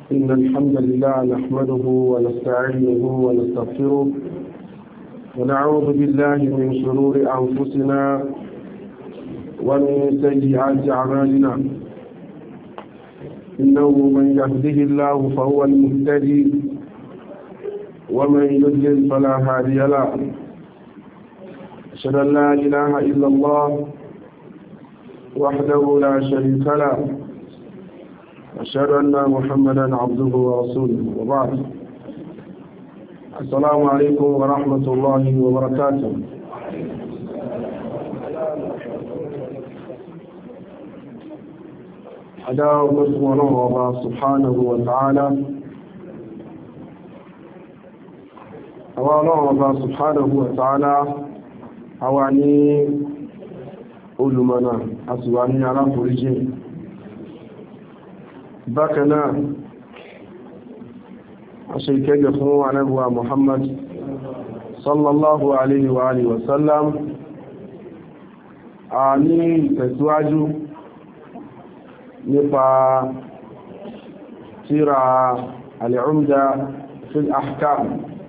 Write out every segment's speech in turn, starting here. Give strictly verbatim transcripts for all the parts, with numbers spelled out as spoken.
إن الحمد لله نحمده ونستعينه ونستغفره ونعوذ بالله من شرور أنفسنا ومن سيئات أعمالنا إنه من يهده الله فهو المهتدي ومن يضلل فلا هادي له أشهد أن لا إله إلا الله وحده لا شريك له أشهد أن محمدا عبده ورسوله وبعد السلام عليكم ورحمة الله وبركاته. أداء بسم الله سبحانه وتعالى الله سبحانه وتعالى أواني علمنا أسواني على فرجين بكنا أشيكي يخنو عن أبوى محمد صلى الله عليه وآله وسلم أعني تسواجه نفع سيرة العمدة في الأحكام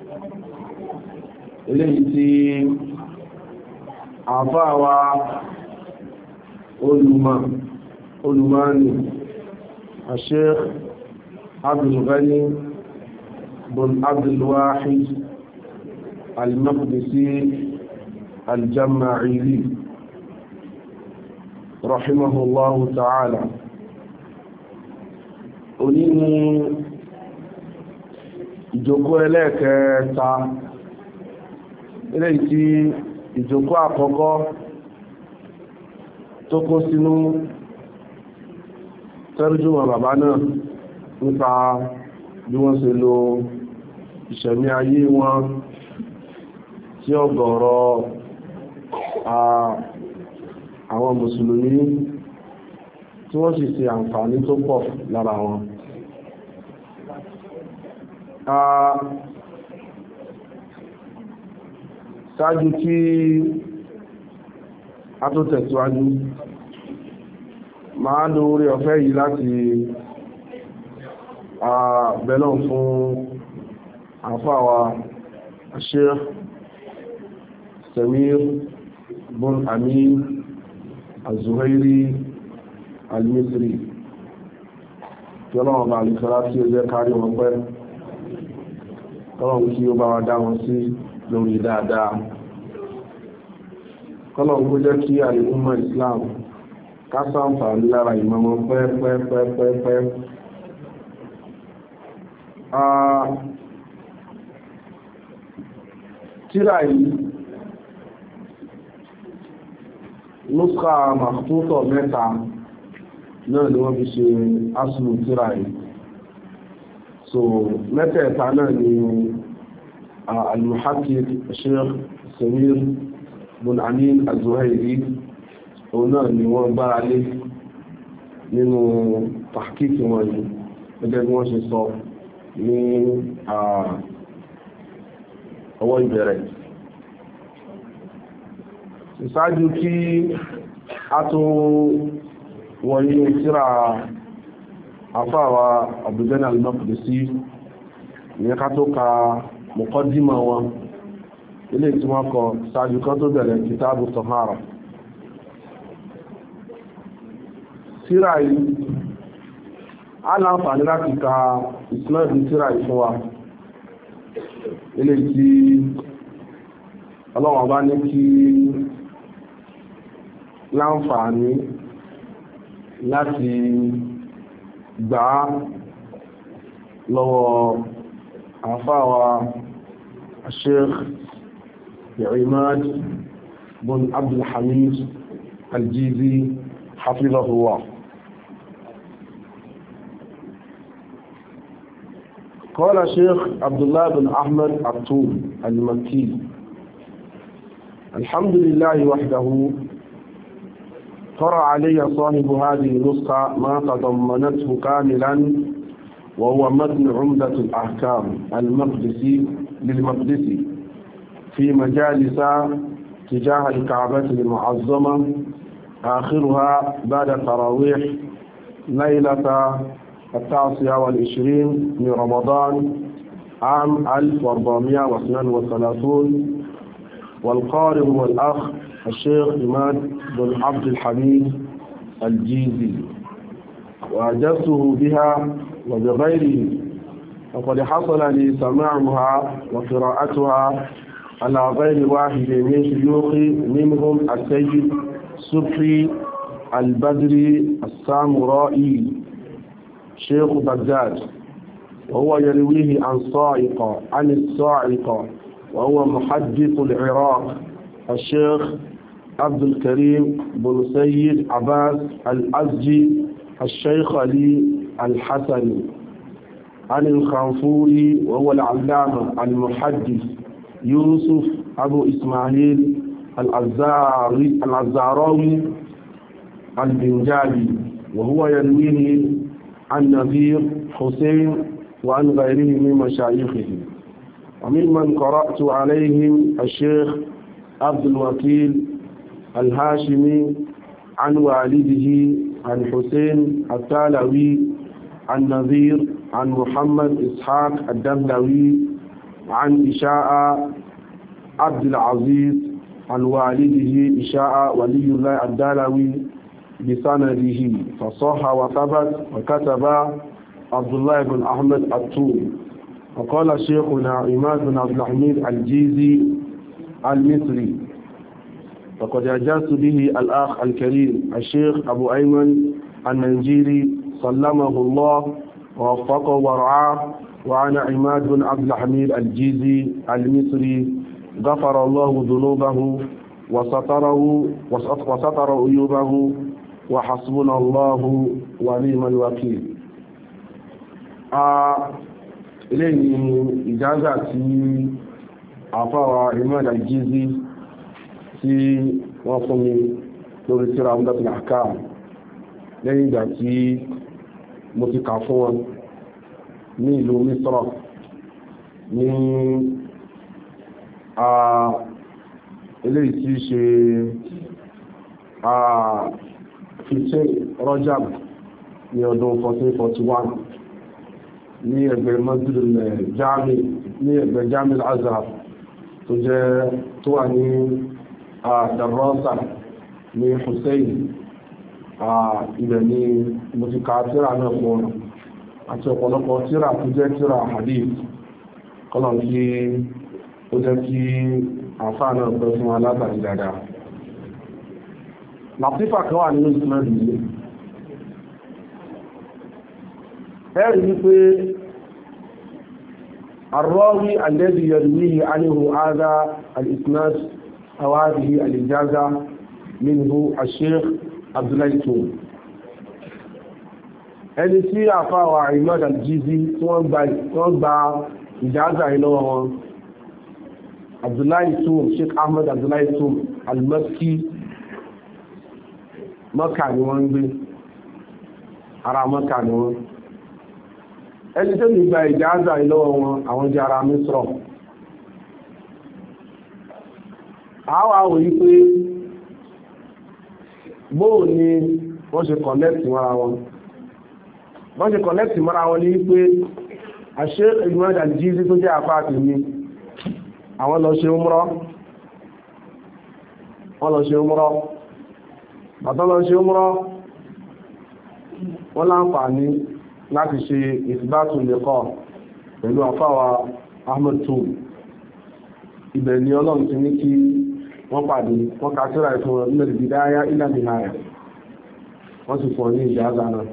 إليتي عفاوى علماء علماني الشيخ عبد الغني بن عبد الواحد المقدسي الجماعيلي رحمه الله تعالى. Òní ìjókòó ẹlẹ́ẹ̀kẹta eléyìí tí ìjókòó àkọ́kọ́ tó kó sínú tẹ́rùjúmọ̀ bàbá náà nípa bí wọ́n ṣe lo ìṣẹ̀mí ayé wọn tí ọ̀gọ̀rọ̀ àwọn mùsùlùmí tí wọ́n sì ṣe àǹfààní tó pọ̀ lára wọn. Ṣáájú kí a tó tẹ̀síwájú máa lo orí ọ̀fẹ́ yìí láti bẹ̀lọ́n fún àfáwà Sheikh Samir bin Amin Az-Zuhairi Al-Misri tí ọlọ́wọ̀n bá lè sọ́lá tí ó jẹ́ kárí wọn pẹ́ kọ́lọ̀n kí ó bá wá dá wọn sí lórí dáadáa, kọ́lọ̀n kó jẹ́ kí al-Ummah Islam kásánfà lára ìmọ̀mọ̀ pẹ́pẹ́pẹ́pẹ́. Tírà yìí nuskha makhtutah mẹ́ta náà ni wọ́n fi ṣe aslu tírà yìí. So mẹ́tẹ̀ẹ̀ta náà ni al-Muhaqqiq Sheikh Samir bin Amin Az-Zuhairi òun náà ni wọ́n gbára lé nínú tàkíkì wọn yìí gẹ́gẹ́ bí wọ́n ṣe sọ ní ọwọ́ ìbẹ̀rẹ̀. Ìsáájú kí a tó wọ́n ní tírà àfáàwà Abdul-Ghani Al-Maqdisi ní ká tó ka muqaddima wọn ilé tí wọ́n kọ sáájú kan tó bẹ̀rẹ̀ Kitabu Tahara. Tírà yìí a láǹfààní láti ka ìsìnlẹ̀ tírà yìí fún wa ilé tí Ọlọ́run bá ní kí láǹfààní láti gbà lọ́wọ́ àfáwà Sheikh Imad bin Abdul Hamid Al-Jizi hafizahullah. قال الشيخ عبد الله بن أحمد الطول المكي: الحمد لله وحده قرأ علي صاحب هذه النسخة ما تضمنته كاملا وهو متن عمدة الأحكام المقدسي للمقدسي في مجالس تجاه الكعبة المعظمة آخرها بعد التراويح ليلة التاسع والعشرين من رمضان عام ألف وأربعمائة واثنين وثلاثين، والقارئ هو الأخ الشيخ إماد بن عبد الحميد الجيزي، وأجزته بها وبغيره، وقد حصل لي سماعها وقراءتها على غير واحد من شيوخي، منهم السيد صبحي البدري السامرائي شيخ بغداد، وهو يرويه عن صاعقة عن الصاعقة، وهو محدث العراق الشيخ عبد الكريم بن سيد عباس الأزجي الشيخ علي الحسني، عن الخنفوري وهو العلامة المحدث يوسف أبو إسماعيل العزاري العزاراوي البنجابي، وهو يرويه عن نذير حسين وعن غيره من مشايخه. وممن قرأت عليهم الشيخ عبد الوكيل الهاشمي عن والده عن حسين التالوي عن نذير عن محمد إسحاق الدملوي عن إشاء عبد العزيز عن والده إشاء ولي الله الدلوي بسنده فصح وثبت، وكتب عبد الله بن أحمد الطول. وقال شيخنا عماد بن عبد الحميد الجيزي المصري، وقد أجازت به الأخ الكريم الشيخ أبو أيمن الننجيري سلمه الله ووفقه ورعاه، وعن عماد بن عبد الحميد الجيزي المصري غفر الله ذنوبه وستره وستر عيوبه وحسبنا الله ونعم الوكيل. إليه إجازة àfáwà Imad al-Jizi tí wọ́n fún mi lórí tírà Umdatul Ahkam lẹ́yìn ìgbà tí mo ti kà fún wọn ní ìlú Misra ní eléyìí tí ṣe fifteen Rajab ní ọdún fourteen forty-one ní ẹgbẹ̀ Masjid al-Jami ní ẹgbẹ̀ Jami al-Azhar tó jẹ́ tó wà ní Darrasa ní Hussein ibẹ̀ ní mo ti ka tírà náà fún ọ̀nà àti ọ̀pọ̀lọpọ̀ tírà tó jẹ́ tírà hadith kọ́lọ̀ kí ó jẹ́ kí àfáà náà pẹ́ fún alátàrí dáadáa. Làtífà kan wà nínú ìsinmọ̀ ìlú ẹ̀rí wípé الراوي الذي يرويه عنه هذا الإسناد أو هذه الإجازة منه الشيخ عبد الله التوم. ẹni tí àfáwà Imad al-Jizi tí wọ́n gba ìjáza ìlọ́wọ́ wọn Abdullahi Tum, Sheikh Ahmed Abdullahi Tum al-Makki, Mọ́kà ni wọ́n ń gbé, ara Mọ́kà ni wọ́n. Ẹni tó ní gba ìjáza ìlọ́wọ́ wọn àwọn jẹ́ ara Misra. Àwọn àwọ̀ yí pé bóò ni wọ́n ṣe kọ̀lẹ́tì mọ́ra wọn. Wọ́n ṣe kọ̀lẹ́tì mọ́ra wọn ní wípé àṣẹ Imad al-Jizi tó jẹ́ àfáà tèmi àwọn lọ ṣe umrah, wọ́n lọ ṣe umrah, bàtọ́ lọ ṣe umrah, wọ́n láǹfààní láti ṣe ìsìbátù liqa pẹ̀lú àfáwà Ahmed Tum. Ibẹ̀ ni Ọlọ́run ti ní kí wọ́n pàdé, wọ́n ká tírà ìfún wọn nílẹ̀ bidaya ila nihaya, wọ́n sì fọ́ ní ìjáza náà.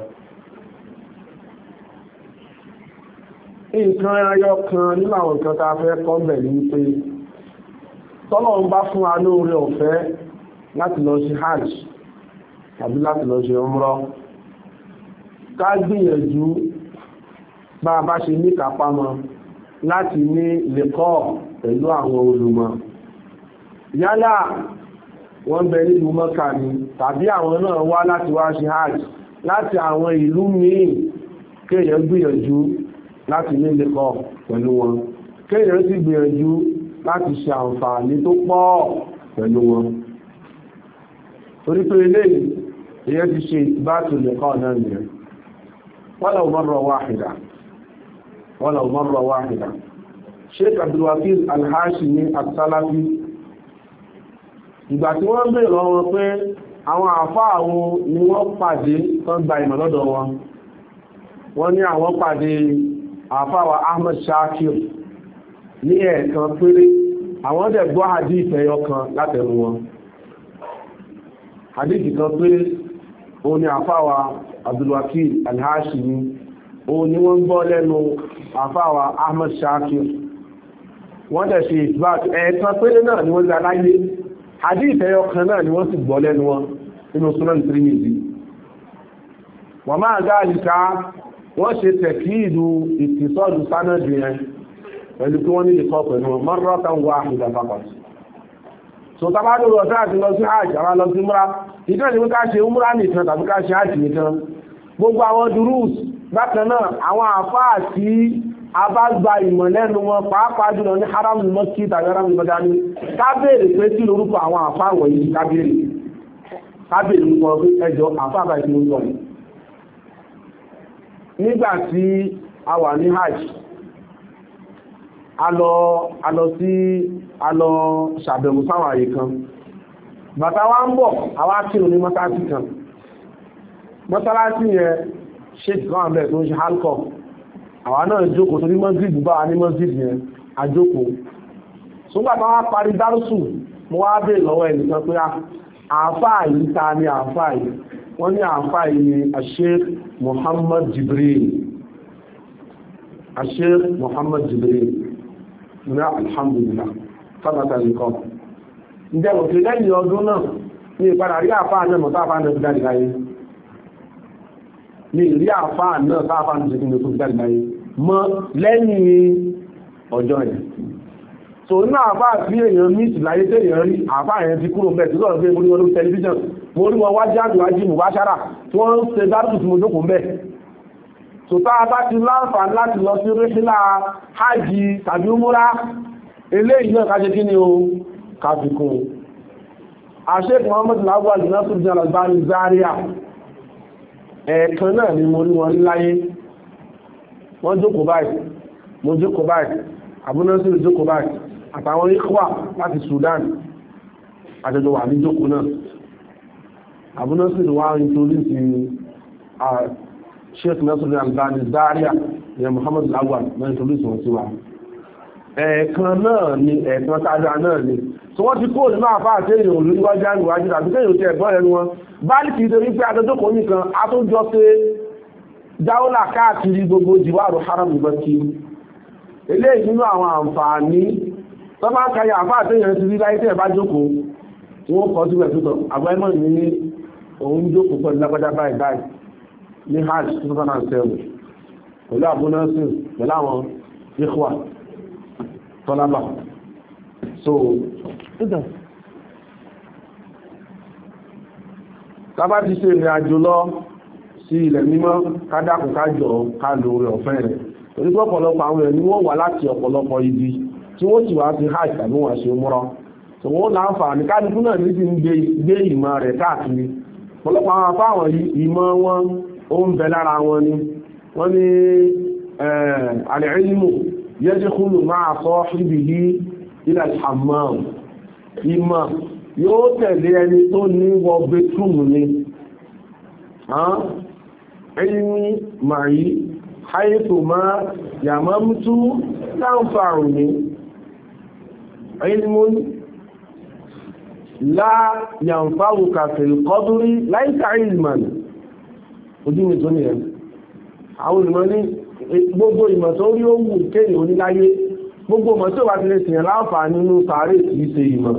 Nǹkan ayọ́ kan nínú àwọn nǹkan tá a fẹ́ kọ́ bẹ̀ ní pé tọ́lọ́run bá fún wa lóore ọ̀fẹ́ láti lọ ṣe hajj tàbí láti lọ ṣe umrah, ká gbìyànjú bá a bá ṣe ní kápámọ́ láti ní liqa pẹ̀lú àwọn olùmọ̀. Yálà wọ́n bẹ nílùú Mọ́kà ni tàbí àwọn náà wá láti wá ṣe hajj láti àwọn ìlú míì, kéèyàn gbìyànjú láti ní liqa pẹ̀lú wọn, kéèyàn sì gbìyànjú láti ṣe àǹfààní tó pọ̀ pẹ̀lú wọn. Torí pé eléyìí èyàn ti ṣe ìbátù liqa náà nìyẹn. walau marra wahida walau marra wahida Sheikh Abdul Wakil Al-Hashimi As-Salafi ìgbà tí wọ́n bèèrè lọ́wọ́ pé àwọn àfáà wo ni wọ́n pàdé tán gba ìmọ̀ lọ́dọ̀ wọn wọ́n ní àwọn pàdé àfáà wa Ahmad Shakir ní ẹ̀ẹ̀kan péré àwọn dẹ̀ gbọ́ hadith ẹyọ kan látẹnu wọn hadith kan péré ó ní àfáà wa Abdul Wakil Al-Hashimi ó ní wọ́n gbọ́ lẹ́nu àfáà wa Ahmad Shakir wọ́n dẹ̀ ṣe ìtìbáàtì ẹ̀ẹ̀kan péré náà ni wọ́n gbà láyé hadith ẹyọ kan náà ni wọ́n sì gbọ́ lẹ́nu wọn nínú Sunan Tirmidhi wọ́n máa gáàlìká wọ́n ṣe tẹ̀kíìdù ìtìsọ́dù sánàdì yẹn pẹ̀lú kí wọ́n ní ìkọ́ pẹ̀lú wọn marratan wahida faqat so tabadu rọ̀ sáà ti lọ sí hajj àwọn lọ sí múra ìtàn ní ká ṣe múra nìkan tàbí ká ṣe hajj nìkan gbogbo àwọn durus bákan náà àwọn àfáà tí a bá gba ìmọ̀ lẹ́nu wọn pàápàá jùlọ ní haram mọ́kí tàbí haram mọ́dání kábèrè pé tí lórúkọ àwọn àfáà wọ̀nyí kábèrè kábèrè lórúkọ pé ẹjọ́ àfáà bá ìpínlẹ̀ lórúkọ rẹ̀ nígbà tí a wà ní hajj a lọ a lọ sí a lọ ṣàbẹ̀wò sáwọn àyè kan bàtà wa ń bọ̀ àwa kírun ní mọ́sálásí kan mọ́sálásí yẹn ṣe kan àbẹ̀ tó ń ṣe halkọ̀ àwa náà jókòó tó ní mọ́sílì bá ní mọ́sílì yẹn àjókòó ṣùgbọ́n àtàwọn wá parí dárúsù mo wá bèèrè lọ́wọ́ ẹnìkan pé àáfàá yìí ta ni àáfàá yìí wọ́n ní àáfàá yìí ni Sheikh Muhammad Jibril Sheikh Muhammad Jibril ní alhamdulillah sábàtà nìkan ǹjẹ́ òkè lẹ́yìn ọdún náà ní ìpadà rí àáfàá náà mọ̀ táàfàá náà fi jáde láyé ní ìrí àáfàá náà táàfàá náà fi jáde láyé mọ́ lẹ́yìn ọjọ́ yẹn so ní àfáà tí èèyàn mìtì láyé tí èèyàn rí àfáà yẹn ti kúrò mẹ́ tí lọ́rọ̀ pé mo rí wọn lórí tẹlifíṣàn mo rí wọn wájú àjúwájú mubashara tí wọ́n ń ṣe dárùkù tí mo jókòó mẹ́ so tá a bá ti láǹfààní láti lọ sí ríṣílà hajj tàbí umura eléyìí náà káṣe kí ni o káfikún Sheikh Muhammad Al-Awwal Nasiruddin Al-Albani Zaria ẹ̀ẹ̀kan náà ni mo rí wọn rí láyé wọ́n jókòó báyìí mo jókòó báyìí àbúnásílù jókòó báyìí àtàwọn ikhwa láti Sudan àjọjọ wà ní jókòó náà àbúnásílù wá introduce Sheikh Nasiruddin Al-Albani Zaria ní Muhammad Al-Awwal náà introduce wọn sí wa ẹ̀ẹ̀kan náà ni ẹ̀ẹ̀kan tájá náà ni so wọ́n ti kó nínú àfá àti èèyàn olúwájú àríwájú àti kéèyàn tí ẹ̀gbọ́n ẹnu wọn báyìí kìí torí pé àjọjókòó nìkan a tó jọ pé dáúlà káàkiri gbogbo jìwárò haram ìbọ̀kí eléyìí nínú àwọn àǹfààní tó bá ń kàyà àfáà tí èèyàn ti rí láyé tí ẹ̀ bá jókòó tí wọ́n kọ́ síbẹ̀ tó tọ̀ àgbáyémọ̀ ní òun jókòó pẹ̀lú lágbádá báyìí báyìí ní hajj two thousand seven pẹ̀lú àbúnásì pẹ̀lú àwọn ikhwa tọ́lábà so tábà ti ṣe ìrìn àjò lọ sí ilẹ̀ mímọ́ kádàkùn kájọ ká lórí ọ̀fẹ́ rẹ̀ torí pé ọ̀pọ̀lọpọ̀ àwọn ẹni wọ́n wà láti ọ̀pọ̀lọpọ̀ ibi tí wọ́n sì wá sí hajj tàbí wọ́n ṣe múra tí wọ́n láǹfààní kálukú náà ní sí ń gbé ìmọ̀ rẹ̀ káàkiri ọ̀pọ̀lọpọ̀ àwọn afáwọn ìmọ̀ wọn ó ń bẹ lára wọn ni wọ́n ní al-ilmu yadkhulu ma'a sahibihi ila al-hammam ìmọ̀ yóò tẹ̀lé ẹni tó ní wọ bẹ́tùmù ni ilmi ma'i haythu ma yamamtu yanfa'uni ilmun la yanfa'uka fil qabri laysa ilman ojú mi tó ní ẹ̀ àwọn olùmọ̀ ní gbogbo ìmọ̀ tó rí ó wù kéèyàn oníláyé gbogbo ìmọ̀ tí ó wà ti lè tìyàn láǹfààní nínú sàárè kìí ṣe ìmọ̀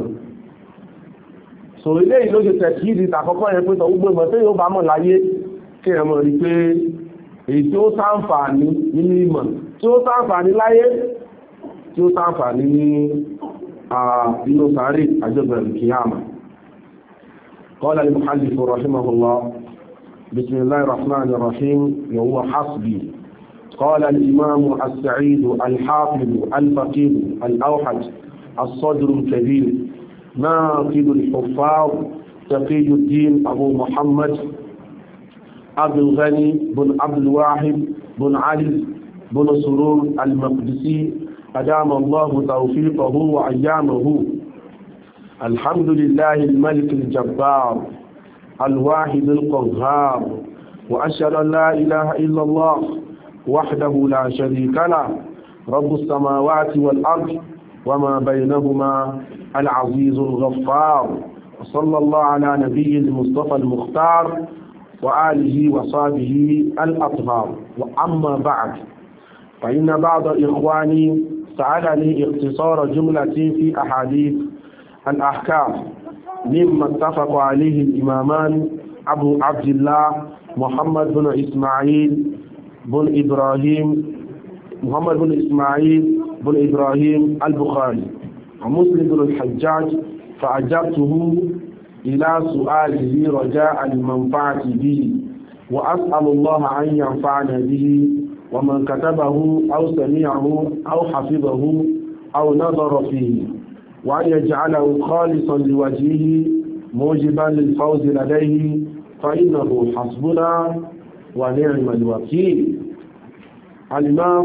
so ilé ìlú ṣe tẹ̀kì ìdí tàkọ́kọ́ yẹn pé tọ gbogbo ìmọ̀ tí yóò bá mọ̀ láyé kí ẹ mọ̀ rí pé èyí tí ó ṣàǹfààní nínú ìmọ̀ tí ó ṣàǹfààní láyé tí ó ṣàǹfààní ní inú sàárè àjọgbẹ̀rẹ̀ kìíyàmà qala al-muhallif rahimahullah bismillahir rahmanir rahim wa huwa hasbi قال الإمام السعيد الحافظ الفقيه الأوحد الصدر الكبير ناقد الحفاظ تقي الدين أبو محمد عبد الغني بن عبد الواحد بن علي بن سرور المقدسي أدام الله توفيقه وأيامه. الحمد لله الملك الجبار الواحد القهار، وأشهد أن لا إله إلا الله وحده لا شريك له رب السماوات والأرض وما بينهما العزيز الغفار. وصلى الله على نبي المصطفى المختار وآله وصحبه الأطهار. وأما بعد، فإن بعض إخواني سألني اختصار جملة في أحاديث الأحكام مما اتفق عليه الإمامان أبو عبد الله محمد بن إسماعيل بن إبراهيم محمد بن إسماعيل بن إبراهيم البخاري ومسلم بن الحجاج، فأجبته إلى سؤاله رجاء المنفعة به، وأسأل الله أن ينفعنا به، ومن كتبه أو سمعه أو حفظه أو نظر فيه، وأن يجعله خالصا لوجهه موجبا للفوز لديه، فإنه حسبنا ونعم الوكيل. الإمام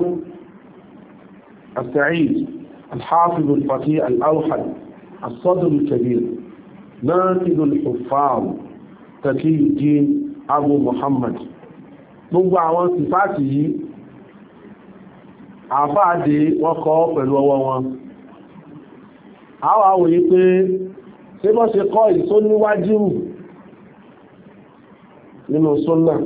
السعيد الحافظ الفقيه الأوحد الصدر الكبير ناقد الحفاظ تقي الدين أبو محمد. gbogbo àwọn sífàtì yìí àfáàdé wọ́n kọ́ pẹ̀lú ọwọ́ wọn. àwọn àwòye pé ṣé bọ́ ṣe kọ́ ìsó níwájú nínú súnnà,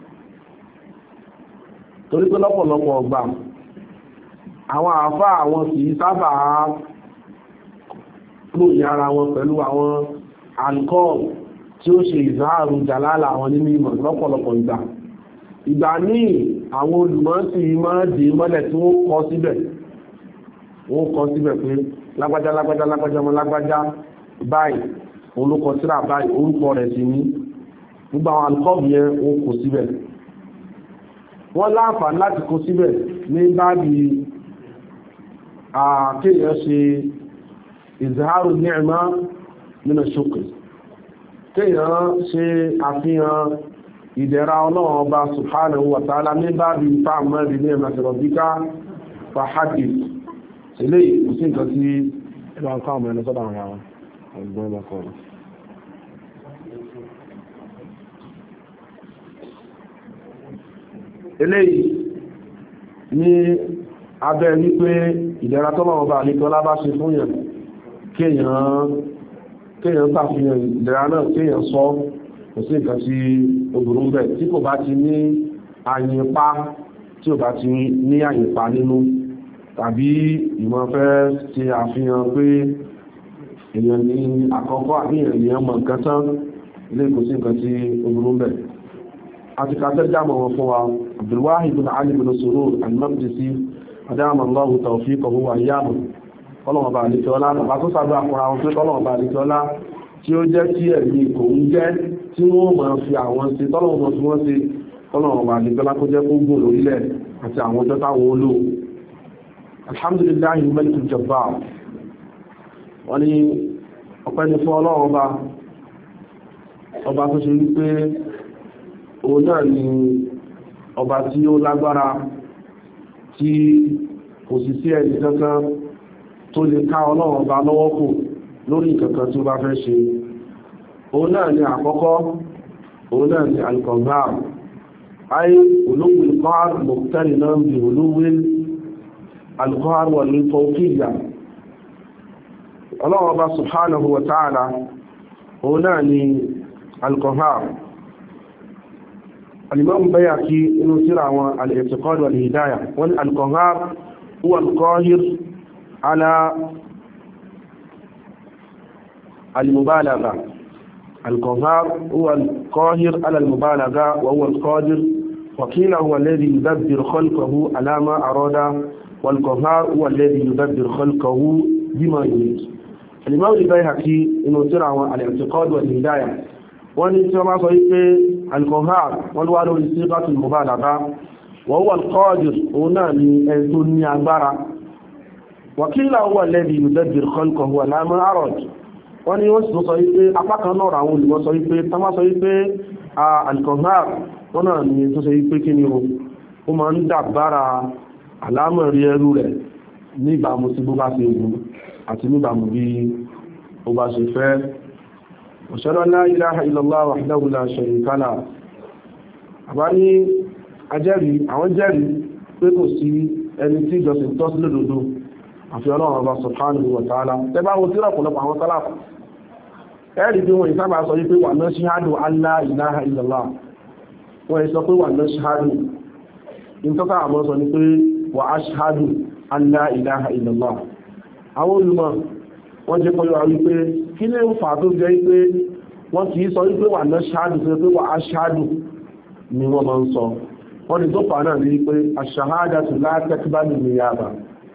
torí pé lọ́pọ̀lọpọ̀ ọgbà àwọn àfá àwọn kìí sábà lóyìn ara wọn pẹ̀lú àwọn alcohol tí ó ṣe ìzáàrù jàlálà àwọn nínú ìmọ̀ lọ́pọ̀lọpọ̀ ìgbà. ìgbà míì àwọn olùmọ̀ sí máa dé mọ́lẹ̀ tí wọ́n kọ síbẹ̀ wọ́n kọ síbẹ̀ pé lágbájá lágbájá lágbájá ọmọ lágbájá báyìí olùkọ síra báyìí orúkọ rẹ̀ sí ní gbogbo àwọn alcohol yẹn wọ́n kọ síbẹ̀. wọ́n láǹfààní láti kọ síbẹ̀ ní báàbí kéèyàn ṣe ìzáàrù ni'ma min ash-shukr, kéèyàn ṣe àfihàn ìdẹ̀ra ọlọ́run ọba subhanahu wa ta'ala ní báàbí fa'ammar bi ni'mati rabbika fahaddith. ilé ìkùsí nǹkan tí ẹgbà ń káwọn ẹni sọ́dọ̀ àwọn ọgbọ́n ẹgbà kọ̀ọ̀rọ̀. eléyìí ní abẹ́ wípé ìdẹ̀ra tọ́lọ́run ọba àlékọ́lá bá ṣe fún yẹn kéèyàn ṣàfihàn ìdẹ̀ra náà, kéèyàn sọ kò sí nǹkan tí obìnrin ń bẹ̀ tí kò bá ti ní àyìnpá tí ò bá ti ní àyìnpá nínú, tàbí ìmọ̀ fẹ́ ṣe àfihàn pé èèyàn ní àkọ́kọ́ àbí èèyàn mọ̀ nǹkan tán, ilé kò sí nǹkan tí obìnrin ń bẹ̀. àti kàtẹ́ jámọ̀ wọn fún wa Abdulwahid ibn Ali ibn Surur al-Maqdisi adama Allahu tawfiqahu wa iyyahu. ọlọ́wọ̀n bá àlejò ọlá bá tó sàdọ́ àkùnrin àwọn pé ọlọ́wọ̀n bá àlejò ọlá tí ó jẹ́ tí ẹ̀mí kò ń jẹ́ tí wọ́n máa fi àwọn ṣe tọ́lọ̀wọ̀n tí wọ́n ṣe ọlọ́wọ̀n bá àlejò ọlá kó jẹ́ kó gùn lórílẹ̀ àti àwọn ọjọ́ táwọn olú. alhamdulillahi malikul jabbar. wọ́n ní ọpẹ́ ni fún ọlọ́wọ̀n bá ọba tó ṣe wípé òun náà ni ọba tí ó lágbára tí kò sì sí ẹni kankan tó lè ká ọlọ́run ọba lọ́wọ́ kò lórí kankan tí ó bá fẹ́ ṣe. òun náà ni àkọ́kọ́, òun náà ni al-Qahhar, ayé ulul qahr muqtarinan bi ulul al-qahr wal fawqiyya. ọlọ́run ọba subhanahu wa ta'ala òun náà ni al-Qahhar. الإمام البيهقي إنه ترى الاعتقاد والهداية، والقهار هو القاهر على المبالغة. القهار هو القاهر على المبالغة وهو القادر، وقيل هو الذي يدبر خلقه على ما أراد، والقهار هو الذي يدبر خلقه بما يريد. الإمام البيهقي إنه ترى الاعتقاد والهداية wọ́n ní tí wọ́n máa sọ wípé al-Qahhar wọ́n wá lórí síqatul mubalagha wa huwa al-qadir, òun náà ni ẹni tó ní agbára. wa qila huwa alladhi yudabbiru khalqahu ala ma arad. wọ́n ní wọ́n sì sọ wípé apá kan náà àwọn olùmọ̀ sọ wípé tán máa sọ wípé al-Qahhar wọ́n náà ni tó ṣe pé kí ni o ó máa ń dàbára àlámọ̀rí ẹrú rẹ̀ níbàmú sí bó bá ṣe wù àti níbàmú bí ó bá ṣe fẹ́. Ashhadu an la ilaha illallah wahdahu la sharika lah. Àbá ní ajẹ́rìí àwọn jẹ́rìí pé kò sí ẹni tí ìjọsìn tọ́ sí lódodo àfi Ọlọ́run Ọba subhanahu wa ta'ala. Tẹ́bá wo tí ọ̀pọ̀lọpọ̀ àwọn sálàfù ẹ̀rí bí wọ́n ìsábà sọ wípé wà náà ṣíhádù Allah ilaha illallah, wọ́n ìsọ pé wà náà ṣíhádù ìtọ́ka àmọ́ sọ ní pé wà aṣíhádù Allah ilaha illallah. Àwọn olùmọ̀ wọ́n jẹ́ kọ́yọ́ wípé kí ní ń fà tó jẹ́ wípé wọ́n kìí sọ wípé wà náà ṣíhádù tó pé wà aṣíhádù ni wọ́n máa ń sọ. Wọ́n ni tó fà náà ní wípé aṣahádàtù la taqbalu niyaba,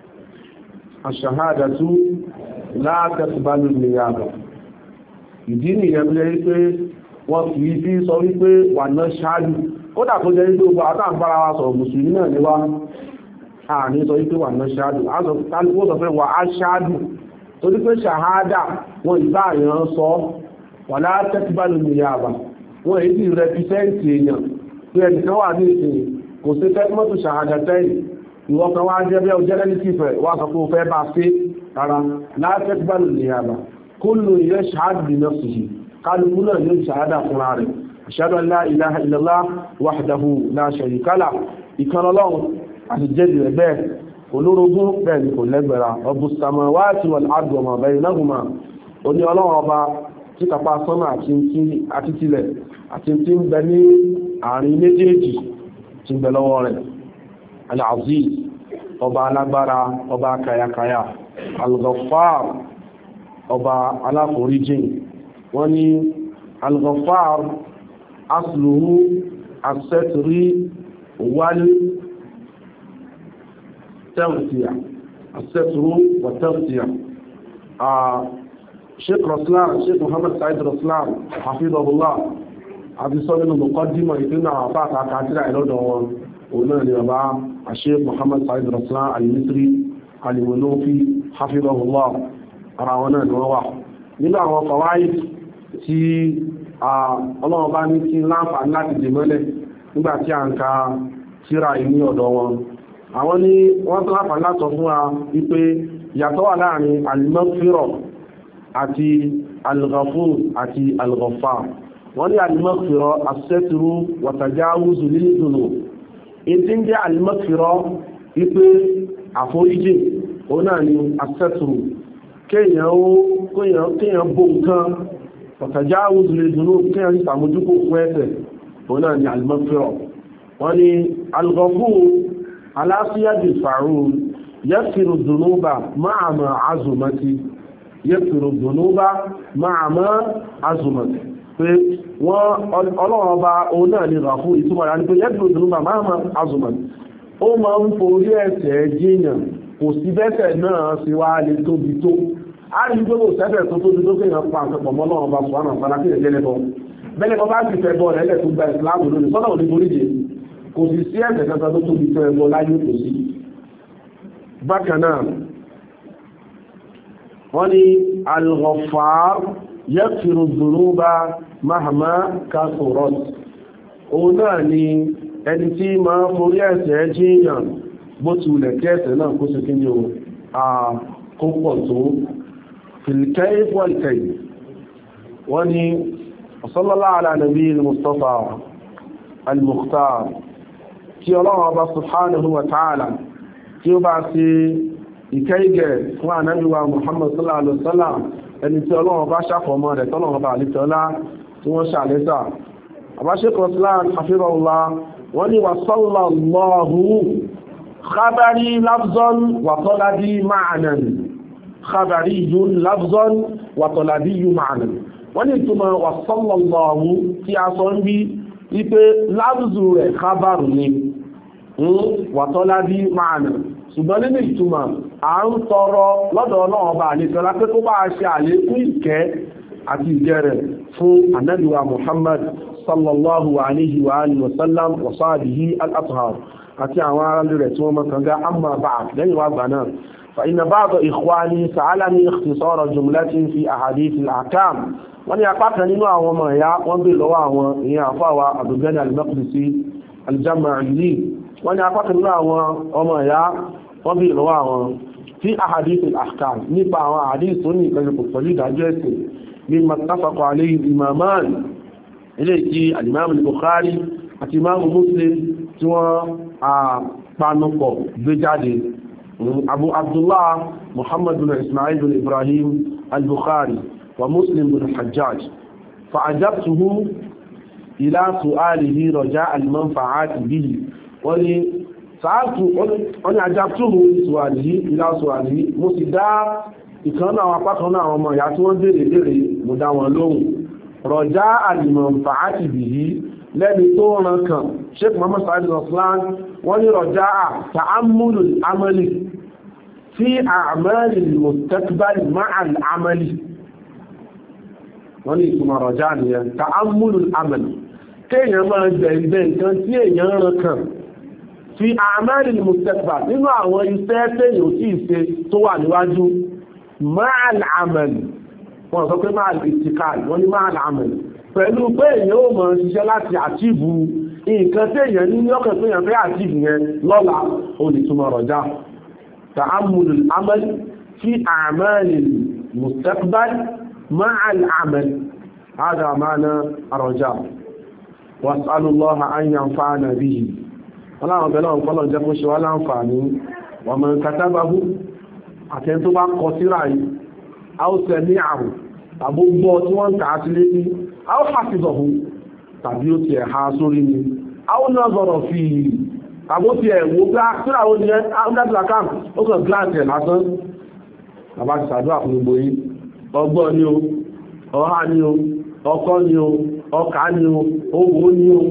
aṣahádàtù la taqbalu niyaba. Ìdí nìyẹn tó jẹ́ wípé wọ́n kì í fi sọ wípé wà náà ṣáájú, kódà tó jẹ́ wípé gbogbo àtàǹbára wa sọ̀rọ̀ mùsùlùmí náà ni wá àní sọ wípé wà náà ṣáájú, ó sọ pé wà á ṣáájú torí pé ṣàhádà wọn ìbá àyàn sọ wà látẹ́kíbálù nìyàbá, wọn èyí ti rẹpísẹ́ǹtì èèyàn pé ẹnìkan wà ní ìsìn kò sí tẹ́kímọ́tò ṣàhádà tẹ́yìn ìwọ kan wá jẹ́ bí ọjọ́ lẹ́ni tí fẹ́ wá sọ pé ó fẹ́ bá ṣe rárá látẹ́kíbálù nìyàbá. Kullu yashhad bi nafsihi, kálukú náà yóò ṣàhádà fúnra rẹ̀. Ashhadu an la ilaha illallah wahdahu la sharika lah, ìkan Ọlọ́run àti jẹ́dì rẹ̀ bẹ́ẹ̀ olórogún bẹ́ẹ̀ ni kò lẹ́gbẹ̀ra. Rabbus samawati wal ardi wa ma baynahuma, ó ní Ọlọ́run ọba tí kápá sánmà àti tilẹ̀ àti tí ń bẹ ní àárín méjèèjì tí ń bẹ lọ́wọ́ rẹ̀. Al-Aziz, ọba alágbára, ọba kayakaya. Al-Ghaffar, ọba aláforíjìn. Wọ́n ní Al-Ghaffar asluhu as-satri wal tawsiya, as-satru wa tawsiya. Sheikh Raslan, Sheikh Muhammad Said Raslan hafidhahullah àti sọ nínú muqaddimah ìpínlẹ̀ àpá àkàkàtìrà ìlọ́dọ̀ wọn òun náà ni bàbá Sheikh Muhammad Said Raslan al-Misri al-Manufi hafidhahullah, ara wọn náà ni wọ́n wà. Nínú àwọn fàwáyé tí Ọlọ́run bá ní kí láǹfààní láti dè mọ́lẹ̀ nígbàtí à ń ka tírà ìní ọ̀dọ̀ wọn, àwọn ní wọ́n tó láǹfààní látọ̀ fún wa wípé ìyàtọ̀ wà láàrin al-maghfirah àti al-ghafur àti al-ghaffar. Wọ́n ní al-maghfirah as-satru wa tajawuzu lil-dhunub. Ìtí ń jẹ́ al-maghfirah wípé àforíjì òun náà ni as-satru, kéèyàn bó nǹkan tajawuzu lil-dhunub, kéèyàn ní sàmójúkò fún ẹ̀ṣẹ̀, òun náà ni al-maghfirah. Wọ́n ní al-ghafur ala siyadi fa'ul yaghfiru dhunuba ma'a ma azumati, yaghfiru dhunuba ma'a ma azumati, pé wọ́n Ọlọ́run ọba òun náà ni Ghafur, ìtumọ̀ rẹ̀ ní pé yaghfiru dhunuba ma'a ma azumati, ó máa ń forí ẹ̀ṣẹ̀ jíyàn kò sí bẹ́ṣẹ̀ náà sí wá lè tóbi tó. A rí gbogbo sẹ́fẹ̀ tó tóbi tó kéèyàn pa àpapọ̀ mọ́ Ọlọ́run ọba sùwánà sára kí ẹ̀jẹ̀ lẹ́bọ̀ bẹ́lẹ̀ bọ́ bá ti fẹ́ bọ́ rẹ̀ lẹ̀ tó gba ìsìláàmù lónìí sọ́dọ̀ òní foríjì, kò sì sí ẹ̀ṣẹ̀ kankan tó tóbi tó ẹbọ láyé kò sí. Bákan náà wọ́n ní al-Ghaffar yaghfiru dhunuba mahma kasurat, òun náà ni ẹni tí máa forí ẹ̀ṣẹ̀ jíyàn bó ti wùlẹ̀ kí ẹ̀ṣẹ̀ náà kó sí kí ní o kó pọ̀ tó fil kayf wal kayf. wọ́n ní sallallahu ala nabiyil Mustafa al-Mukhtar, kí Ọlọ́run Ọba subhanahu wa ta'ala tí ó bá sí ìkẹ́ìgẹ̀ fún ànábì wa Muhammad sallallahu alaihi wasallam, ẹni tí Ọlọ́run bá ṣàfọ̀mọ́ rẹ̀ tọ́lọ́run Ọba àlítọ́lá tí wọ́n ṣàlẹ́sà. àbáṣẹ́kọ̀ islam hafizahullah wọ́n ní wa sallallahu khabari lafzan wa talabi ma'anan, khabari yun lafzan wa talabi yun ma'anan. wọ́n ní ìtumọ̀ wa sallallahu tí a sọ ń bí wípé lábùzù rẹ̀ khabaru ni wa talabi ma'anan, ṣùgbọ́n nínú ìtumọ̀ à ń tọrọ lọ́dọ̀ Ọlọ́run Ọba àlejọ́lá pé kó bá ṣe àlékún ìkẹ́ àti ìjẹ́ rẹ̀ fún ànábì wa Muhammad sallallahu alayhi wa alihi wa sallam wa sahbihi al-athhar àti àwọn ará rẹ̀ tí wọ́n mọ́ kanga amma ba'd. lẹ́yìn wá gbà náà فإن بعض إخواني سألني اختصار جملة في أحاديث الأحكام wọ́n ní apá kan nínú àwọn ọmọ ẹ̀yà wọ́n bí lọ́wọ́ àwọn èèyàn àfáwà Abdul Ghani al-Maqdisi al-Jama'ili wọ́n ní apá kan nínú àwọn ọmọ ẹ̀yà wọ́n bí lọ́wọ́ àwọn fi ahadith al-ahkam nípa àwọn ahadith tó ní ìkẹjọpọ̀ pẹ̀lú ìdájọ́ ẹ̀sìn bí mattafaqa alayhi al-imaman ilé tí al-imam al-Bukhari àti imam Muslim tí wọ́n panupọ̀ gbé jáde Abu Abdullah Muhammad bin Ismail bin Ibrahim al-Bukhari ومسلم بن الحجاج فعجبته إلى سؤاله رجاء المنفعات به ولي سألت أنا عجبته لسؤاله إلى سؤاله مسدا ìkànnà àwọn apákanáà àwọn ọmọ ìyá tí wọ́n bèèrè lèrè mọ̀dá wọn lóhùn rọjá àlìmọ̀ǹfà àti bìí lẹ́ni tó rán kan Sheikh Muhammad Sa'id Al-Aslan wọ́n ní rọjá ta'ammulu al-amali fi a'mali al-mustaqbal ma'a al-amali wọ́n ní ìtumọ̀ rọ̀já nìyẹn ta'ammulul amal kéèyàn máa gbẹ̀ǹgbẹ̀ nǹkan tí èèyàn rán kan fi a'malil mustaqbal nínú àwọn iṣẹ́ téèyàn ò tí ì ṣe tó wà níwájú ma'al amal wọ́n sọ pé ma'al ittikal wọ́n ní ma'al amal pẹ̀lú pé èèyàn ó máa ṣiṣẹ́ láti àtìbù nǹkan téèyàn ní ní ọkàn téèyàn fẹ́ àtìbù yẹn lọ́la ó ní ìtumọ̀ rọ̀já ta'ammulul amal fi a'malil mustaqbal مع العمل هذا معنى الرجاء واسأل الله أن ينفعنا به الله بلهم فالله جاكو شوالا انفعني ومن كتبه أتنتو بقى قصيري أو سميعه أبو بوت وانت عسلتي أو حفظه تبيوتي حاصرني أو نظر فيه أبو تيه وقع سرع ونيان أو نبلا كام أوكا جلانتي الحسن أباك سادوا أخلو ọgbọ́n ni o ọha ni o ọkọ́ ni o ọkà ni o owó ni o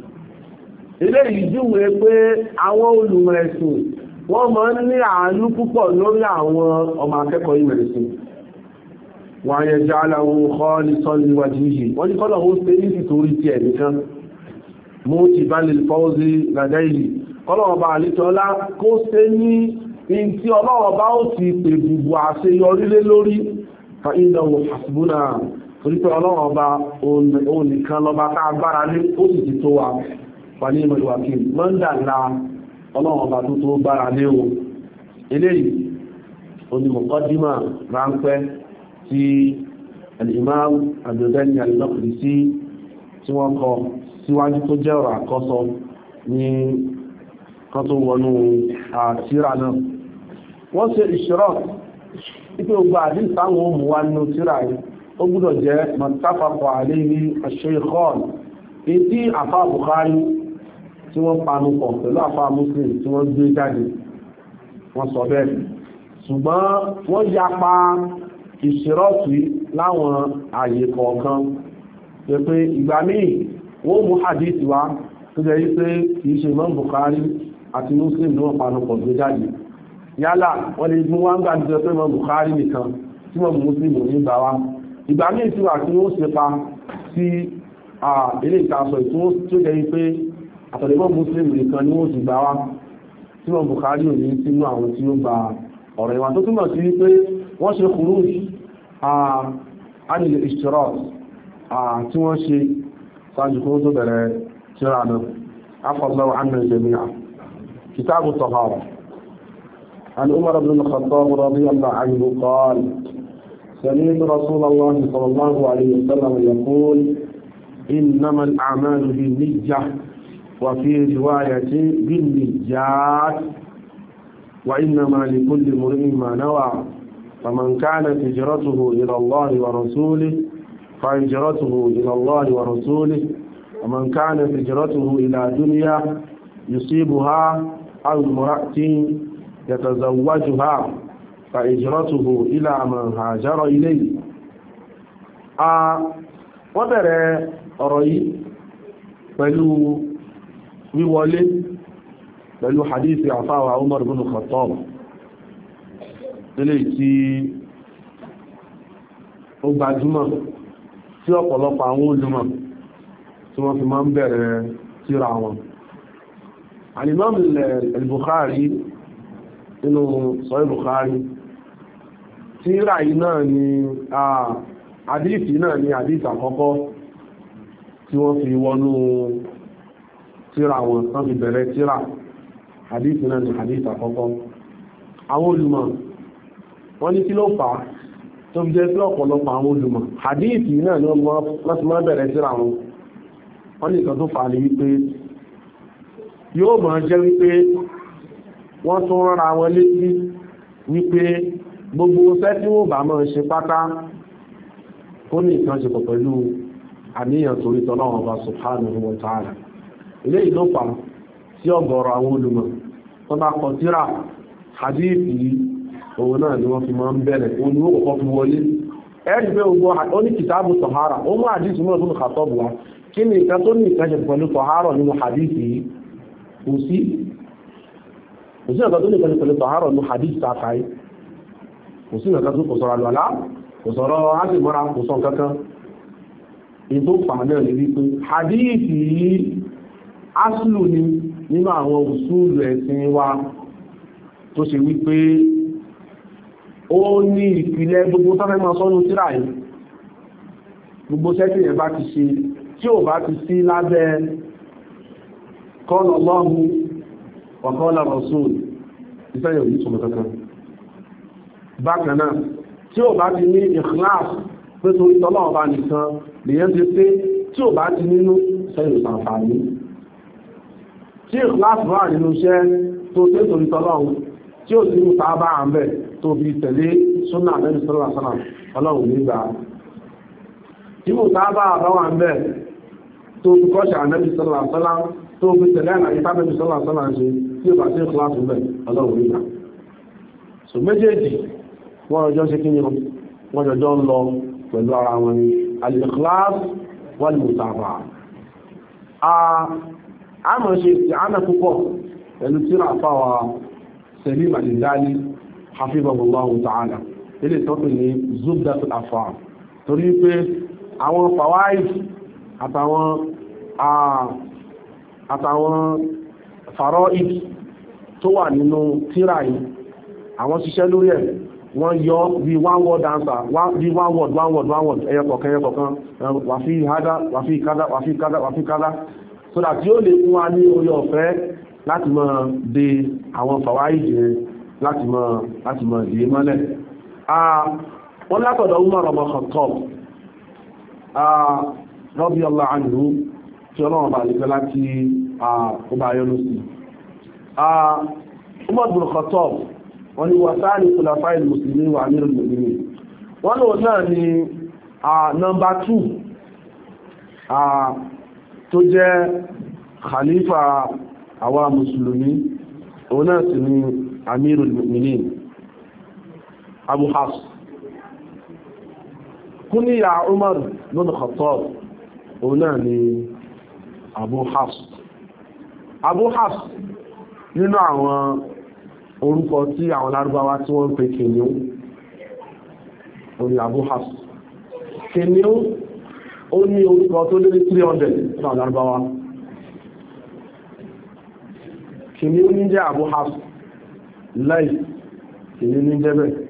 ilé ìjúwe pé àwọn olùmọ̀ ẹ̀sìn wọ́n máa ń ní àánú púpọ̀ lórí àwọn ọmọ akẹ́kọ̀ọ́ ìmọ̀ ẹ̀sìn wọ́n yẹ jẹ́ aláwọ̀ ọkọ́ ní sọ́líwájú yìí wọ́n ní kọ́lọ̀ ó ṣe ní ìtorí ti ẹ̀nìkan mú ti bá lè fọ́ọ́sí ládẹ́ yìí kọ́lọ̀ ọba àlítọ́lá kó ṣe ní in tí ọlọ́wọ́ bá ó ti pè gbogbo àṣeyọrí lé lórí fa'ídáwò hasbúnà torípẹ́ ọlọ́run ọba òun nìkan lọba tá agbára ní ó sì ti tó wa wà ní ìmọ̀ ìwàkí mọ́ndàlá ọlọ́run ọba tó tó gbára lé o eléyìí onímọ̀kọ́dímà ráńpẹ́ tí al-Imam Abdul Ghani al-Maqdisi tí wọ́n kọ síwájú tó jẹ́ ọ̀rọ̀ àkọ́sọ ní kan tó wọnú àtírà náà wọ́n ṣe ìṣirọ́ ipé ogbà àdí ìsáwọn ohun wa nínú tírà yìí ó gbọ́dọ̀ jẹ́ mọ̀tàfàkọ̀ alayhi ash-shaykhan etí àfá Bukhari tí wọ́n panupọ̀ pẹ̀lú àfá Muslim tí wọ́n gbé jáde wọ́n sọ bẹ́ẹ̀ ṣùgbọ́n wọ́n yapa ìṣirọ́tù láwọn àyè kọ̀ọ̀kan pé pé ìgbà míì wọ́n mú hadith wá tó jẹ́ wípé kìí ṣe Imam Bukhari àti Muslim ní wọ́n panupọ̀ gbé jáde yálà wọ́n lè mú wá ń gbà jẹ́ pé Imam Bukhari nìkan tí wọ́n mú Muslim ní gbà wá ìgbà míì tí wà tí wọ́n ṣe pa sí ilé ìtasọ̀ ìtún tó jẹ́ wípé àtọ̀lẹ́mọ̀ Muslim nìkan ni wọ́n ti gbà wá tí wọ́n Bukhari ò ní sínú àwọn tí ó gba ọ̀rọ̀ ìwà tó túnmọ̀ sí wípé wọ́n ṣe khuruj anil ishtirak tí wọ́n ṣe sáájú kó tó bẹ̀rẹ̀ tíra náà afọ́lọ́wọ́ annan jami'a kitabu tahara an Umar ibn al-Khattab radiyallahu anhu qala سمعت رسول الله صلى الله عليه وسلم يقول إنما الأعمال بالنية وفي رواية بالنيات وإنما لكل امرئ ما نوى فمن كانت هجرته إلى الله ورسوله فهجرته إلى الله ورسوله ومن كانت هجرته إلى دنيا يصيبها أو امرأة يتزوجها فهجرته إلى ما هاجر إليه wọ́n bẹ̀rẹ̀ ọ̀rọ̀ yìí pẹ̀lú wíwọlé pẹ̀lú hadithi àfáwà Umar ibn Khattab ilé tí ó gbajúmọ̀ tí ọ̀pọ̀lọpọ̀ àwọn olùmọ̀ tí wọ́n fi máa ń bẹ̀rẹ̀ tírà wọn. Al-Imam al-Bukhari nínú Sahih Bukhari tírà yìí náà ni àdíìsì náà ni àdíìsì àkọ́kọ́ tí wọ́n fi wọnú tírà wọn tán fi bẹ̀rẹ̀ tírà àdíìsì náà ni àdíìsì àkọ́kọ́. Àwọn olùmọ̀ wọ́n ní kí ló fà á tó fi jẹ́ sí ọ̀pọ̀lọpọ̀ àwọn olùmọ̀ àdíìsì náà ni wọ́n ti máa bẹ̀rẹ̀ tírà wọn. Wọ́n ní nǹkan tó fà á ní wípé yóò máa jẹ́ wípé wọ́n tún rárá wọn létí wípé gbogbo ṣẹ́ tí wọ́n bá máa ṣe pátá kó ní ìkànṣepọ̀ pẹ̀lú àníyàn torí tọ́lọ́run Ọba subhanahu wa ta'ala. Ilé ìlú fà sí ọ̀gọ̀rọ̀ àwọn olùmọ̀ tó bá kọ tírà hadithi òun náà ni wọ́n fi máa ń bẹ̀rẹ̀ òun ni ó kọ́kọ́ fi wọlé. Ẹ̀rí pé gbogbo ó ní kìtàbù tọ̀hárà ó mú hadithi mọ́ ọdún kàtọ́bù wa kí ni ìkan tó ní ìkànṣepọ̀ pẹ̀lú tọ̀hárà nínú hadithi kò sí kò sí ọ̀gá tó ní ìkànṣepọ̀ pẹ̀lú tọ̀hárà nínú hadithi tàkàí kò sí ọ̀gá tó kò sọ̀rọ̀ àlùwàlá kò sọ̀rọ̀ ásìmọ́ra kò sọ kankan. Ètò fàánà ní wípé hadithi yìí aslu ni nínú àwọn usulu ẹ̀sìn wa tó ṣe wípé ó ní ìpìlẹ̀ gbogbo tó fẹ́ máa sọ́nù tírà yìí. Gbogbo sẹ́tì yẹn bá ti ṣe tí ò bá ti sí lábẹ́ qala Allahu wa qala Rasul ìfẹ́ yóò ní ìtumọ̀ kankan. Bákan náà tí ò bá ti ní ikhlas pé torí tọ́lọ́run bá nìkan lèyàn ti pé tí ò bá ti nínú sẹ́yìn ìsànfàní tí ìkláàsì wà nínú iṣẹ́ tó tẹ́ torí tọ́lọ́run tí ò sí mú sáábà àmbẹ̀ tó fi tẹ̀lé súnà Ànábì sallallahu alaihi wasallam ọlọ́run nígbà tí mú sáábà àbáwà àmbẹ̀ tó fi kọ́ṣà Ànábì sallallahu alaihi wasallam tó fi tẹ̀lé Ànábì sallallahu alaihi wasallam ṣe tí ò bá sí ìkláàsì àmbẹ̀ ọlọ́run nígbà. So méjèèjì wọ́n ọjọ́ ṣe kí ni wọ́n jọjọ́ ń lọ pẹ̀lú ara wọn ni al-ikhlas wal-mutaba'a. A mọ̀ ṣe ìsìnàánà púpọ̀ pẹ̀lú tírà fáwà Salim al-Hilali hafizahullahu ta'ala ilé tọ́pù ní Zubdatul Af'al torí pé àwọn fawaid àtàwọn àtàwọn fara'id tó wà nínú tírà yìí àwọn ṣiṣẹ́ lórí ẹ̀ wọ́n yọ bí one word answer bí one word one word one word ẹyọkọ̀kan ẹyọkọ̀kan wàfí hádá wàfí kádá wàfí kádá wàfí kádá so that yóò lè fún wa ní orí ọ̀fẹ́ láti mọ̀ de àwọn fàwáìdì rẹ̀ láti mọ̀ láti mọ̀ ìdíyé mọ́lẹ̀. Wọ́n látọ̀dọ̀ Umar ọmọ Khattab radiyallahu anhu tí ọlọ́run bá lè fẹ́ láti ọba ayọ́nú sí. Umar ibn Khattab wọ́n ni wà sáà ní khulafai al-muslimin wà amirul mu'minin wọ́n lò náà ni nọmbà two tó jẹ́ khalifa àwa mùsùlùmí òun náà sì ni amirul mu'minin Abu Hafs kúníyà Umar ibn Khattab òun náà ni Abu Hafs Abu Hafs nínú àwọn orúkọ tí àwọn lárúbáwá tí wọ́n ń pè kìnìún orí Abu Hafs kìnìún ó ní orúkọ tó lé ní three hundred ní àwọn lárúbáwá kìnìún ní jẹ́ Abu Hafs láì kìnìún ní jẹ́ bẹ́ẹ̀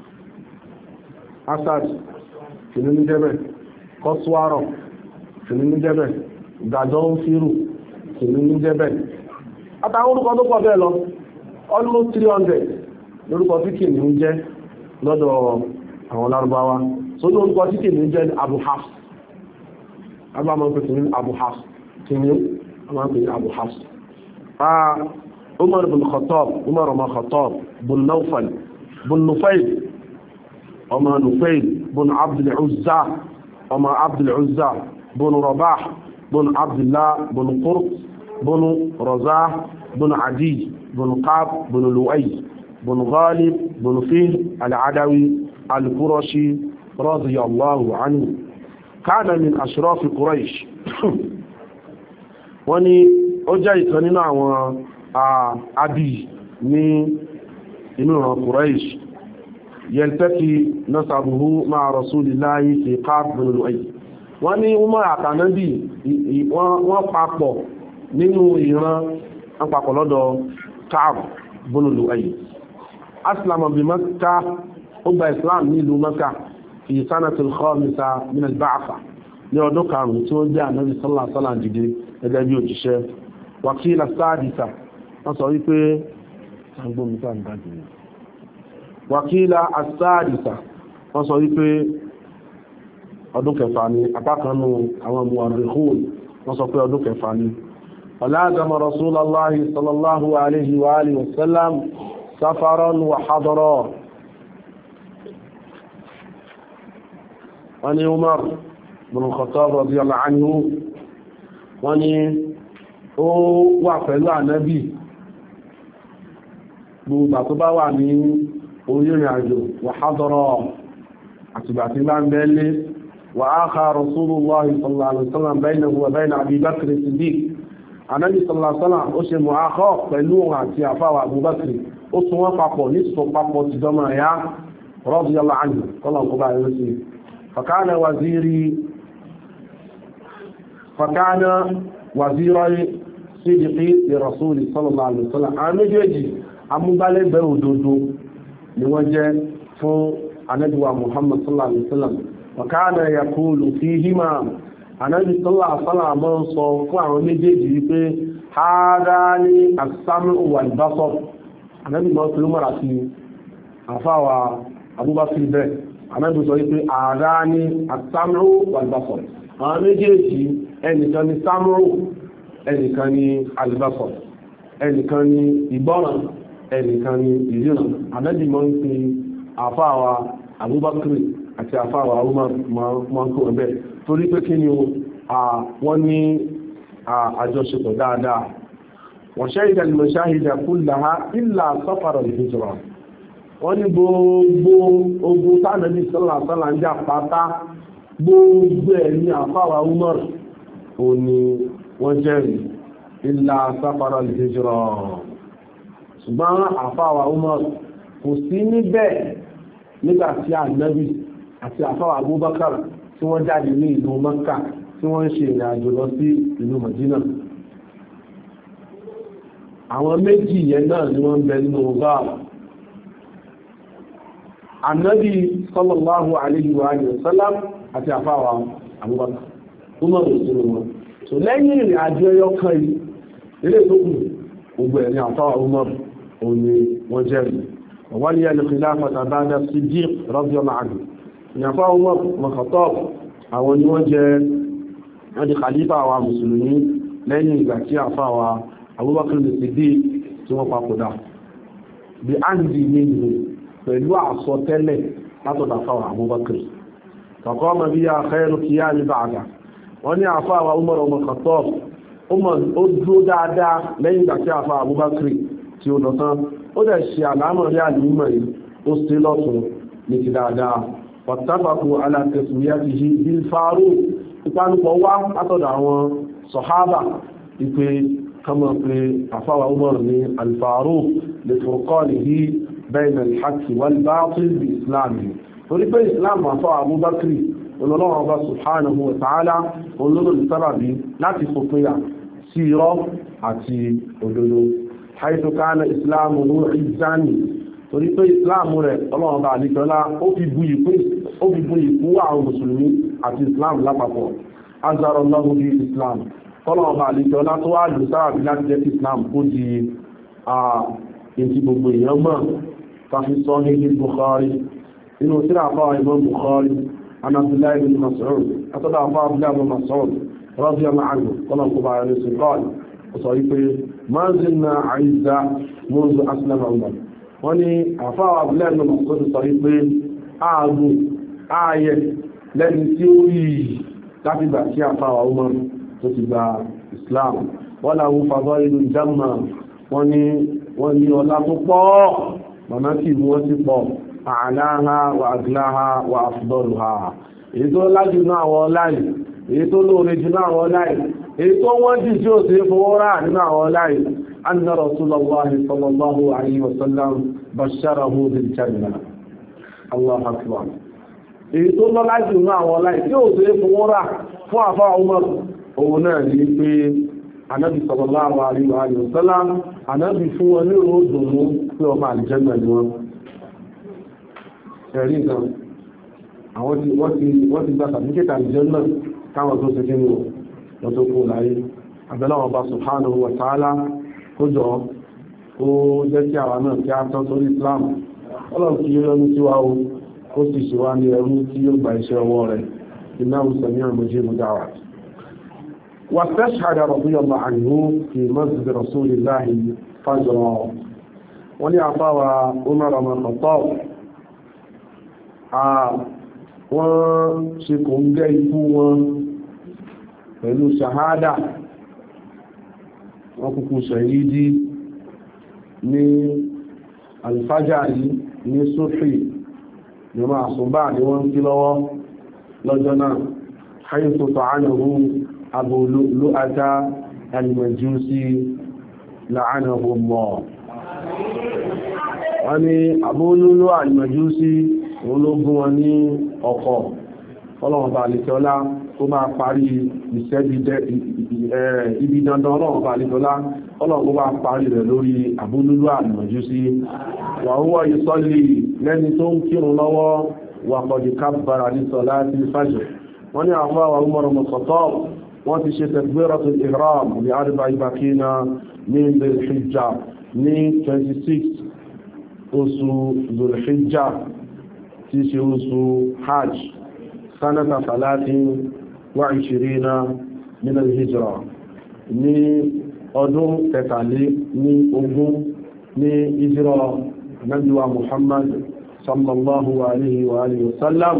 Asad kìnìún ní jẹ́ bẹ́ẹ̀ Kọ́sùwárọ̀ kìnìún ní jẹ́ bẹ́ẹ̀ Gàjọ́ ń fírù kìnìún ní jẹ́ bẹ́ẹ̀ àtàwọn orúkọ tó pọ̀ bẹ́ẹ̀ lọ almost three hundred lórúkọ tí kìnìún jẹ́ lọ́dọ̀ àwọn lárúbáwá so lórúkọ tí kìnìún jẹ́ Abu Hafs agbá máa ń pè kìnìún Abu Hafs kìnìún máa ń pè Abu Hafs. Umar bin Khattab Umar ọmọ Khattab bin Nawfal bin Nufayl ọmọ Nufayl bin Abdul Uzza ọmọ Abdul Uzza bin Rabah bin Abdullah bin Qurt bin Razah bin Adi بن قاب بن لؤي بن غالب بن فيه العدوي القرشي رضي الله عنه كان من أشراف قريش wọ́n ní ó jẹ́ ìkan nínú àwọn àbí ní inú ìran Quraysh yẹltẹ́kì nasabuhu ma'a rasulillahi fi Qab bin Lu'ay wọ́n ní Umar àtànábì wọ́n papọ̀ nínú ìran wọ́n papọ̀ lọ́dọ̀ Ka'b bin Lu'ay aslama bi Makkah ó gba Islam ní ìlú Makkah fi sanatil khamisa min al-ba'tha ní ọdún karùn-ún tí ó jẹ́ Ànábì sallallahu alaihi wasallam dìde gẹ́gẹ́ bí òjíṣẹ́. Wàkílà sáàdìsà wọ́n sọ wípé wàkílà sáàdìsà wọ́n sọ wípé ọdún kẹfà ni apákanú àwọn muwarrikhun wọ́n sọ pé ọdún kẹfà ni. ọ̀làdàmà rasulallahi sallallahu alaihi wa alihi wasallam safaran wa hadara. wọ́n ni Umar bin Khattab radiyallahu anhu wọ́n ni ó wà pẹ̀lú ànábì gbogbo tó bá wà ní orílẹ̀ àjò wa hadara àtìgbà tí bá ń bẹ́lé wa akha rasulullahi sallallahu alaihi wasallam baynahu wa bayna Abi Bakr as-Siddiq ànábì sallallahu alaihi wasallam ó ṣe mu'akha pẹ̀lú àti àfáwà Abu Bakr ó tún wọ́n papọ̀ ní sọ papọ̀ ti dọ́mọ̀ ẹ̀yà radiyallahu anhu kọ́lọ̀ kó bá yẹn sí fakana waziri fakana waziri sídìkì li rasuli sallallahu alaihi wasallam àwọn méjèèjì amúgbálẹ́gbẹ̀ẹ́ òdodo ni wọ́n jẹ́ fún ànábì wa Muhammad sallallahu alaihi wasallam wa kana yaqulu fihima ànábì sallallahu alaihi wasallam mọ́ sọ fún àwọn méjèèjì wípé hadani as-sam'u wal basar ànábì mọ́ sí lómọ́ra sí àfáwà Abubakar bẹ́ẹ̀ ànábì sọ wípé hadani as-sam'u wal basar àwọn méjèèjì ẹnìkan ni sam'u ẹnìkan ni al-basar ẹnìkan ni ìgbọ́ràn ẹnìkan ni ìríran. ànábì mọ́ ń pe àfáwà Abubakar àti àfáwà Umar mọ́ ń kó ẹ̀bẹ̀ torí pé kí ni wọ́n ní àjọṣepọ̀ dáadáa. wa shahida al-mashahida kullaha illa safar al-hijra wọ́n ní gbogbo ogun tánàbí sallallahu alaihi wasallam ń jà pátá gbogbo ẹ̀ ní àfáwà Umar ò ní wọ́n jẹ́rìí illa safar al-hijra ṣùgbọ́n àfáwà Umar kò sí níbẹ̀ nígbàtí ànábì àti àfáwà Abubakar tí wọ́n jáde ní ìlú Mẹ́kà tí wọ́n ń ṣe ìrìn àjò lọ sí ìlú Madina. àwọn méjì yẹn náà ni wọ́n ń bẹ nínú ọgbà ànábì sallallahu alaihi wa sallam àti àfáwà Abubakar Umar òṣèlú wọn. so lẹ́yìn ìrìn àjò ẹyọ kan yìí ilé tó kù gbogbo ẹ̀ ní àfáwà Umar òní wọ́n jẹ́rìí. wọ́n yẹ al-khilafata ba'da as-Siddiq radiyallahu anhu ìyàfá Umar bin Khattab àwọn ni wọ́n jẹ́ wọ́n di khalifa wa mùsùlùmí lẹ́yìn ìgbà tí àfá wa Abubakar as-Siddiq tí wọ́n papòdà bí áńdì nínú pẹ̀lú àsọtẹ́lẹ̀ látọ̀dà àfá wa Abubakar faqama biha khayru qiyam ba'da wọ́n ní àfá wa Umar bin Khattab ó dúró dáadáa lẹ́yìn ìgbà tí àfá Abubakar tí ó lọ tán ó dẹ̀ ṣe àlámọ̀ rí àlùmọ̀ yìí ó sí lọ́tún ní ti dáadáa واتفقوا على تسميته بالفاروق ìpanupọ̀ wá látọ̀dọ̀ àwọn sọ̀hábà ìpé kama pé àfáwà Umar ní al-Faruq li furqanihi bayna al-haqqi wal-batil bí islami torí pé islam àfáwà Abubakar olólọ́wọ́ ọba subhanahu wa ta'ala olólò sábàbí láti fòpinya sí irọ́ àti òdodo haythu kana islamu ìzáni torí pé ìsìláàmù rẹ̀ ọlọ́run bá àlìkọ́lá ó fi bu ìkún àwọn mùsùlùmí àti islam lápapọ̀ azarọ̀ lọ́wọ́ bí islam ọlọ́run bá àlìkọ́lá tó wá lù sáàbí láti jẹ́ islam kó di ètì gbogbo èèyàn mọ̀ tàbí sọ ní ilé Bukhari inú síra àfáà Imam Bukhari an Abdullah ibn Mas'ud àtọ́dá àfáà Abdullah ibn Mas'ud radiyallahu anhu ọlọ́run kó bá yẹn sí kọ́ọ̀lù ó sọ wípé ma zilna a'izza munzu aslama Umar wọ́n ní àfáà abúlẹ́ẹ̀nà mọ̀sọ́dù sọ wípé ààbò ààyẹ lẹ́ni tí ó rí láti gbà tí àfáà Umar tó ti gba Islam wọ́n láwọn fàbọ́ ìlú jamma wọ́n ní wọ́n ní ọlá tó pọ̀ mọ̀ná kí wọ́n ti pọ̀ àláha wà àgláha wà afdaluha èyí tó lájú náà wọ́n láì èyí tó lóore jù náà wọ́n láì èyí tó wọ́n jù tí ó sì fowó rà nínú àwọn láì أن رسول الله صلى الله عليه وسلم بشره بالجنة الله أكبر èyí tó lọ láti inú àwọn ọlá tí ó ṣe fún wọ́n rà fún àfá Umar òun náà ní pé anábì sallallahu alaihi wa sallam anábì fún wọn ní òdòmú pé ọmọ àlìjẹ́nà ni wọn ẹ̀rí nǹkan àwọn tí wọ́n ti wọ́n ti gba sàtífíkẹ́tì àlùjẹ́ náà káwọn tó ṣe kíni wọ́n tó kú láyé abẹ́lẹ́ ọba subhanahu wa ta'ala kó jọ ó jẹ́ kí àwa náà kí á tán sórí Islam ọlọ́run kí ó lọ́nu tí wá o ó sì ṣe wá ní ẹrú tí yóò gba iṣẹ́ ọwọ́ rẹ̀ innahu sami'un mujibu da'wat. واستشهد رضي الله عنه في مسجد رسول الله فجرا wọ́n ní àfáwà Umar ọmọ Khattab wọ́n ṣe kò ń gẹ́ ikú wọn pẹ̀lú ṣàhádà wọ́n kúkú ṣàhídí ní alfajari ní sófì ní ma àṣùbá ní wọ́n kí lọ́wọ́ lọ́jọ́ náà haythu ta'anahu Abu Lu'lu'ata al-Majusi la'anahu Allah wọ́n ní Abu Lu'lu'a al-Majusi ológun wọn ní ọkọ̀ ọlọ́run bá alìkọ́lá tó máa parí ìṣẹ́bí ibi dandan ọlọ́run bá alìkọ́lá ọlọ́run bá parí rẹ̀ lórí Abu Lu'lu'a al-Majusi wa huwa yusalli lẹ́ni tó ń kírun lọ́wọ́ wa qad kabbara ní salati al-fajr wọ́n ní àwọn àwọn Umar ibn Khattab wọ́n ti ṣe takbiratul ihram ní arba'i bakina ní Dhul-Hijjah ní twenty-six oṣù Dhul-Hijjah tí ṣe oṣù hajj sanata salatin wa ishirina min al-hijra ní ọdún kẹtàlé ní ogún ní hijra Ànábì wa Muhammad sallallahu alaihi wa alihi wasallam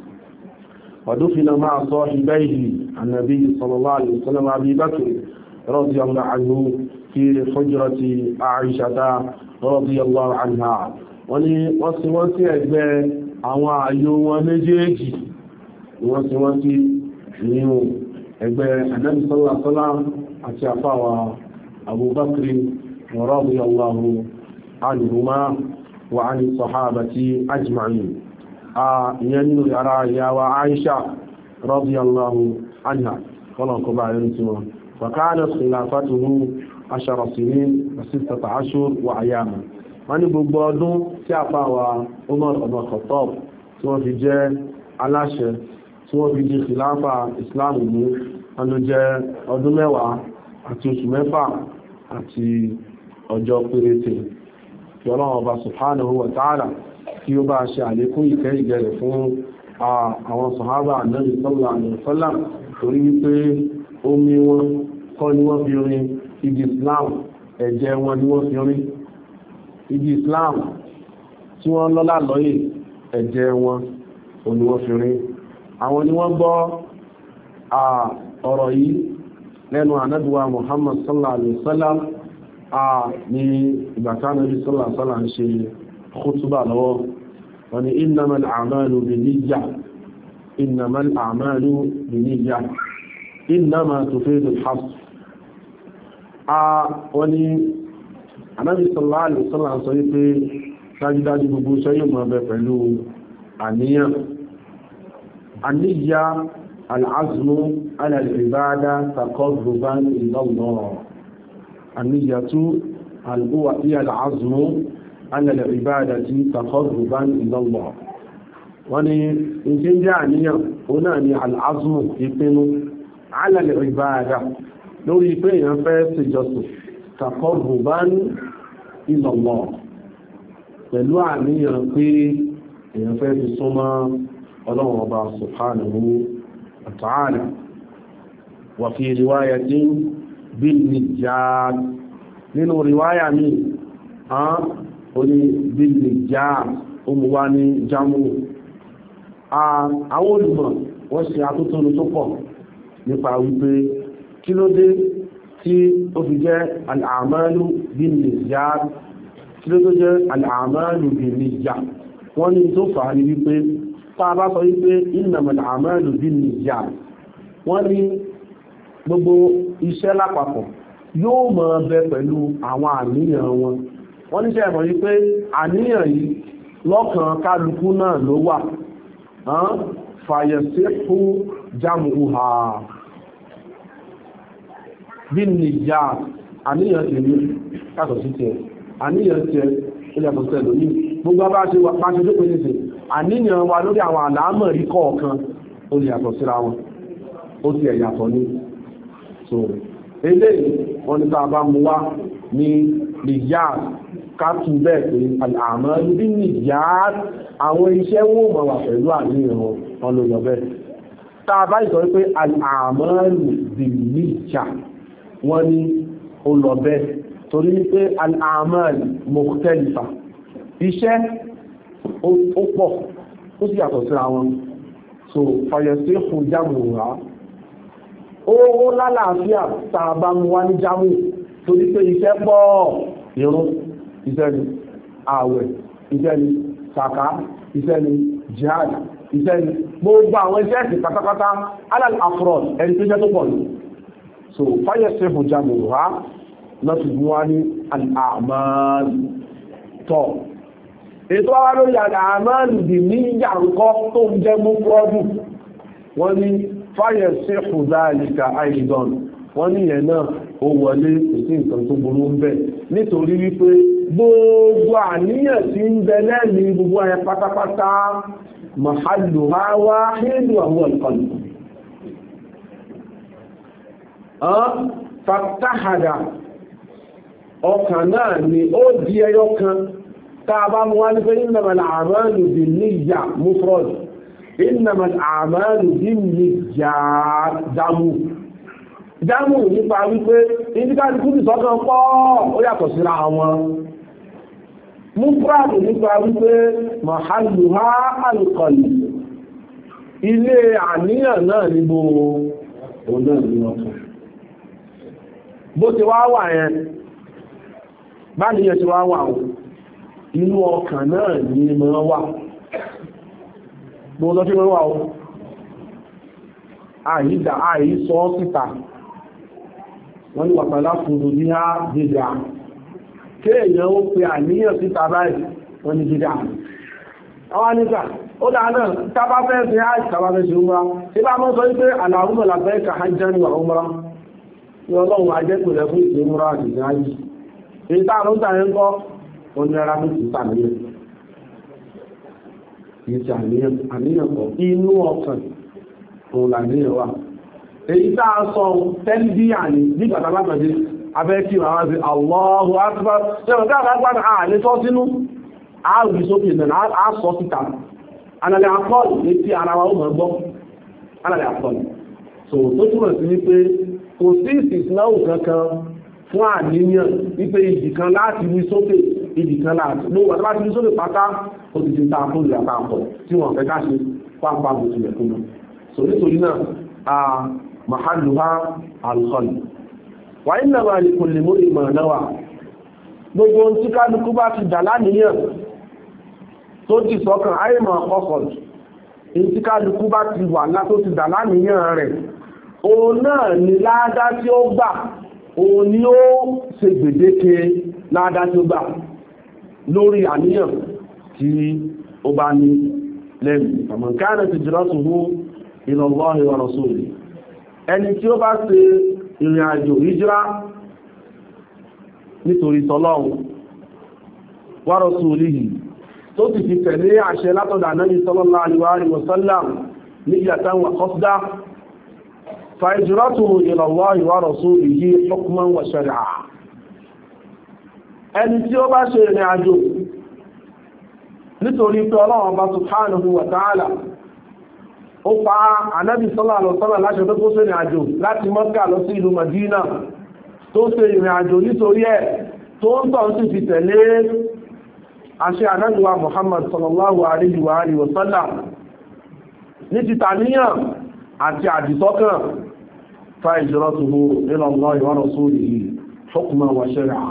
ودفن مع صاحبيه النبي صلى الله عليه وسلم أبي بكر رضي الله عنه في حجرة عائشة رضي الله عنها وني وصوتي أجباء àwọn ààyò wọn méjèèjì wọ́n sì wọ́n sí nínú ẹgbẹ́ Ànábì sallallahu alaihi wasallam àti àfáwà Abu Bakr radiyallahu anhuma wa ani sahabati ajma'in ìyẹn nínú yàrá ìyàwó Aisha radiyallahu anha kọ́lọ̀kọ́ bá yẹn tí wọn wa kanat khilafatuhu ashara sinin wa sittata ashhur wa ayyama wọ́n ní gbogbo ọdún tí àfáwà Umar ibn Khattab tí wọ́n fi jẹ́ aláṣẹ tí wọ́n fi di khilafa Islam ní wọ́n ló jẹ́ ọdún mẹ́wàá àti oṣù mẹ́fà àti ọjọ́ péréte kí Ọlọ́run Ọba subhanahu wa ta'ala kí ó bá ṣe àlékún ìkẹ́ ìgẹ̀rẹ̀ fún àwọn sàhábà Ànábì sallallahu alaihi wasallam torí wípé omi wọn kọ́ ni wọ́n fi rin ibi Islam ẹ̀jẹ̀ wọn ni wọ́n fi rin ibi Islam tí wọ́n lọ́lá lọ́yè ẹ̀jẹ̀ wọn ò ní wọ́n fi rin àwọn ni wọ́n gbọ́ ọ̀rọ̀ yìí lẹ́nu Ànábì wa Muhammad sallallahu alaihi wasallam ní ìgbàtà Ànábì sallallahu alaihi wasallam ń ṣe khutba lọ́wọ́ wọ́n ní innamal a'malu binniyya innamal a'malu binniyya innama tufidul hasr wọ́n ní Ànábì sallallahu alaihi wasallam sọ wípé dájúdájú gbogbo iṣẹ́ yóò máa bẹ pẹ̀lú àníyàn àníyà al-azmu ala al-ibada taqarruban ila Allah àníyàtú al-huwa hiya al-azmu ala al-ibadati taqarruban ila Allah wọ́n ní ìṣẹ́ jẹ́ àníyàn ó náà ni al-azmu ìpinnu ala al-ibada lórí pé èèyàn fẹ́ ṣèjọsìn taqarruban ila Allah pẹ̀lú àníyàn pé èèyàn fẹ́ fi súnmọ́ Ọlọ́run Ọba subhanahu wa ta'ala wa fi riwayatin bil nijjat nínú riwaya mi ó ní bil nijjat ó mú wá ní jámù àwọn olùmọ̀ wọ́n ṣe àtótónu tó pọ̀ nípa wípé kí ló dé tí ó fi jẹ́ al-a'malu bin nijjat kí ló tó jẹ́ al-a'malu bin niyyah wọ́n ní tó fà ní wípé tá bá sọ wípé innamal a'malu bin niyyah wọ́n ní gbogbo iṣẹ́ lápapọ̀ yóò máa bẹ pẹ̀lú àwọn àníyàn wọn wọ́n ní ṣe mọ̀ wípé àníyàn yìí lọ́kàn kálukú náà ló wà fàyẹ̀síhù jam'uha bin niyyah àníyàn tèmi kásọ̀ sí tiẹ̀ àníyàn tí ẹ ilẹ̀ àtọ̀sẹ̀ lóní gbogbo bá ṣe wà pàṣẹ tó pèsè àníyàn wa lórí àwọn àlámọ̀rí kọ̀ọ̀kan ó lè yàtọ̀ síra wọn ó ti ẹ̀yàtọ̀ ní so eléyìí wọ́n ní bá bá mú wá ní nìyà kátù bẹ́ẹ̀ pé àmọ́ bí nìyà àwọn iṣẹ́ wò mọ̀ wà pẹ̀lú àníyàn wọn ló lọ bẹ́ẹ̀ tá a bá ìsọ pé àmọ́ bí nìyà wọ́n ní ó lọ bẹ́ẹ̀ torí wípé àmọ́ mọ̀kútẹ́lifà iṣẹ́ ó pọ̀ ó sì yàtọ̀ síra wọn so fàyẹ̀sí fún jámù rà ó lálàáfíà tàbá mú wá ní jámù torí pé iṣẹ́ pọ̀ ìrun iṣẹ́ ni ààwẹ̀ iṣẹ́ ni sàká iṣẹ́ ni jihad iṣẹ́ ni gbogbo àwọn iṣẹ́ ẹ̀sìn pátápátá alal afrod ẹni tó jẹ́ tó pọ̀ ní so fàyẹ̀sí fún jámù rà lọ́sì mú wá ní àmàlù tọ̀ ètò àwọn lórí àmàlù dì ní yàǹkọ́ tó ń jẹ́ mú pọ́dù wọ́n ní fáyẹ̀ sí fùdáàlìkà àìdán wọ́n ní ẹ̀ náà ó wọlé kò sí nǹkan tó burú ń bẹ nítorí wípé gbogbo àníyàn tí ń bẹ lẹ́ni gbogbo ayẹ pátápátá mahallu hawa hindu àwọn ìkọlù fatahada ọkàn náà ni ó di ẹyọ kan tàbá mú wá ní pé innamal a'malu binniyya mufrad innamal a'malu binniyat dámù dámù nípa wípé ìdíkàtí kúrò sọ́kàn pọ̀ ó yàtọ̀ síra wọn mufrad nípa wípé mahalluha al-qalb ilé àníyàn náà níbo òun náà ní ọkàn bó ti wá wà yẹn bá níyàn ti wá wà wọn inú ọkàn náà ní mọ́ wà gbọ́nà tí wọ́n wà ó àìdá àìsọ síta wọ́n ní wàpàlá fúrú ní á dídá kéèyàn ó pe àníyàn síta báyìí wọ́n ní dídá àwọn nígbà ó dáadáa tábá fẹ́ sí àìsí tábá fẹ́ sí umra tí bá mọ́ sọ wípé Allahumma labbaika hajjan wa umra ní ọlọ́run ajẹ́kùnlẹ̀ fún ìsìn umra àti ìsìn àìsí èyí táàrùn tààrí ń kọ́ onírara tó ti sàníyàn ìṣẹ́ àníyàn pọ̀ inú ọkàn òun làníyàn wà èyí táà sọ tẹ́lbíyà ní nígbàtà látọ̀dé abẹ́ kí wọ́n wá sí Allahu Akbar ṣẹ́wọ̀n tí àwọn agbádà ààrẹ tọ́ sínú ààrùn sókè náà á sọ síta alàlẹ́ àkọọ́lù ní tí ara wa ó mọ̀ gbọ́ alàlẹ́ àkọọ́lù so tó túnmọ̀ sí wípé kò sí ìsìsìnáwò kankan fún àníyàn wípé ìdìkan láti wí sókè ìdìkan láti ló wà láti wí sókè pátá ó ti ti ta fún ìyàtà àpọ̀ tí wọ́n fẹ́ káṣe pápá bó tilẹ̀ fún wọn so nítorí náà a mahalluha al-qalb wà innama likulli imri'in ma nawa gbogbo tí kálukú bá ti dà láníyàn tó ti sọ́kàn àìmọ̀ ọkọ̀ tí kálukú bá ti wà lá tó ti dà láníyàn rẹ̀ òun náà ni ládá tí ó gbà òun ni ó ṣe gbèdéke ládá tí ó gbà lórí àníyàn tí ó bá ní lẹ́nu faman kanat hijratuhu ila Allahi wa rasulihi ẹni tí ó bá ṣe ìrìn àjò hijira nítorí tọ́lọ́run wa rasulihi tó ti fi tẹ̀lé àṣẹ látọ̀dọ̀ Ànábì sallallahu alaihi wa sallam niyyatan wa qasda fa hijratuhu ila Allahi wa rasulihi hukman wa shar'a ẹni tí ó bá ṣe ìrìn àjò nítorí pé Ọlọ́run bá subhanahu wa ta'ala ó pa Ànábì sallallahu alaihi wa sallam láṣẹ tó ṣe ìrìn àjò láti Mọ́kà lọ sí ìlú Madina tó ṣe ìrìn àjò nítorí ẹ̀ tó ń tọ́ sí fi tẹ̀lé àṣẹ Ànábì wa Muhammad sallallahu alaihi wa alihi wa sallam ní ti tàníyàn àti àdìsọ́kàn fa hijratuhu ila Allahi wa rasulihi hukman wa shar'a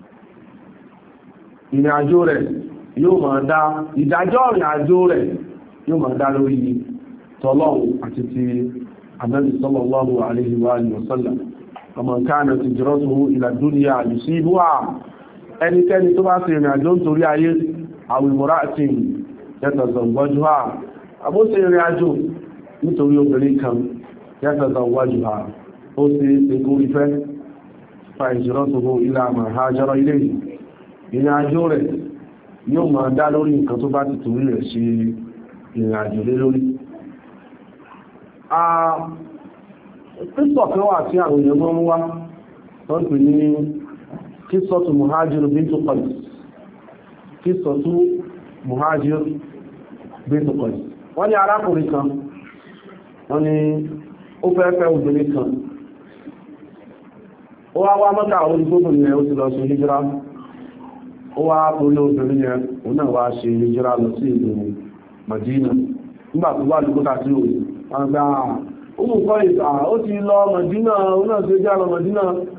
ìrìn àjò rẹ̀ yóò máa dá ìdájọ́ ìrìn àjò rẹ̀ yóò máa dá lórí tọ́lọ́run àti ti Ànábì sallallahu alaihi wa alihi wa sallam faman kanat hijratuhu ila dunya yusibuha ẹnikẹ́ni tó bá ṣe ìrìn àjò nítorí ayé aw imra'atin yatazawwajuha àbó ṣe ìrìn àjò nítorí obìnrin kan yatazawwajuha ó ṣe ṣe kó ìfẹ́ fa hijratuhu ila ma hajara ilayhi ìrìn àjò rẹ̀ yóò máa dá lórí nǹkan tó bá ti torí rẹ̀ ṣe ìrìn àjò lé lórí. Kíṣọ̀ kan wà tí àwọn èèyàn mọ́ ń wá wọ́n pè ní kíṣọ̀tù Muhajir bintu Qais. Kíṣọ̀tù Muhajir bintu Qais. Wọ́n ní arákùnrin kan, wọ́n ní ó fẹ́ fẹ́ obìnrin kan. Ó wá wá Mọ́kà orí gbogbo yẹn ó ti lọ sí hijira. Ó wá orí obìnrin yẹn, òun náà wá ṣe hijira lọ sí ìlú Madina. Nígbà tó wà lókúta tí ó wọ́n gbá ọmọ kọ́ ìta ó ti lọ Madina, òun náà tó jẹ́ lọ Madina.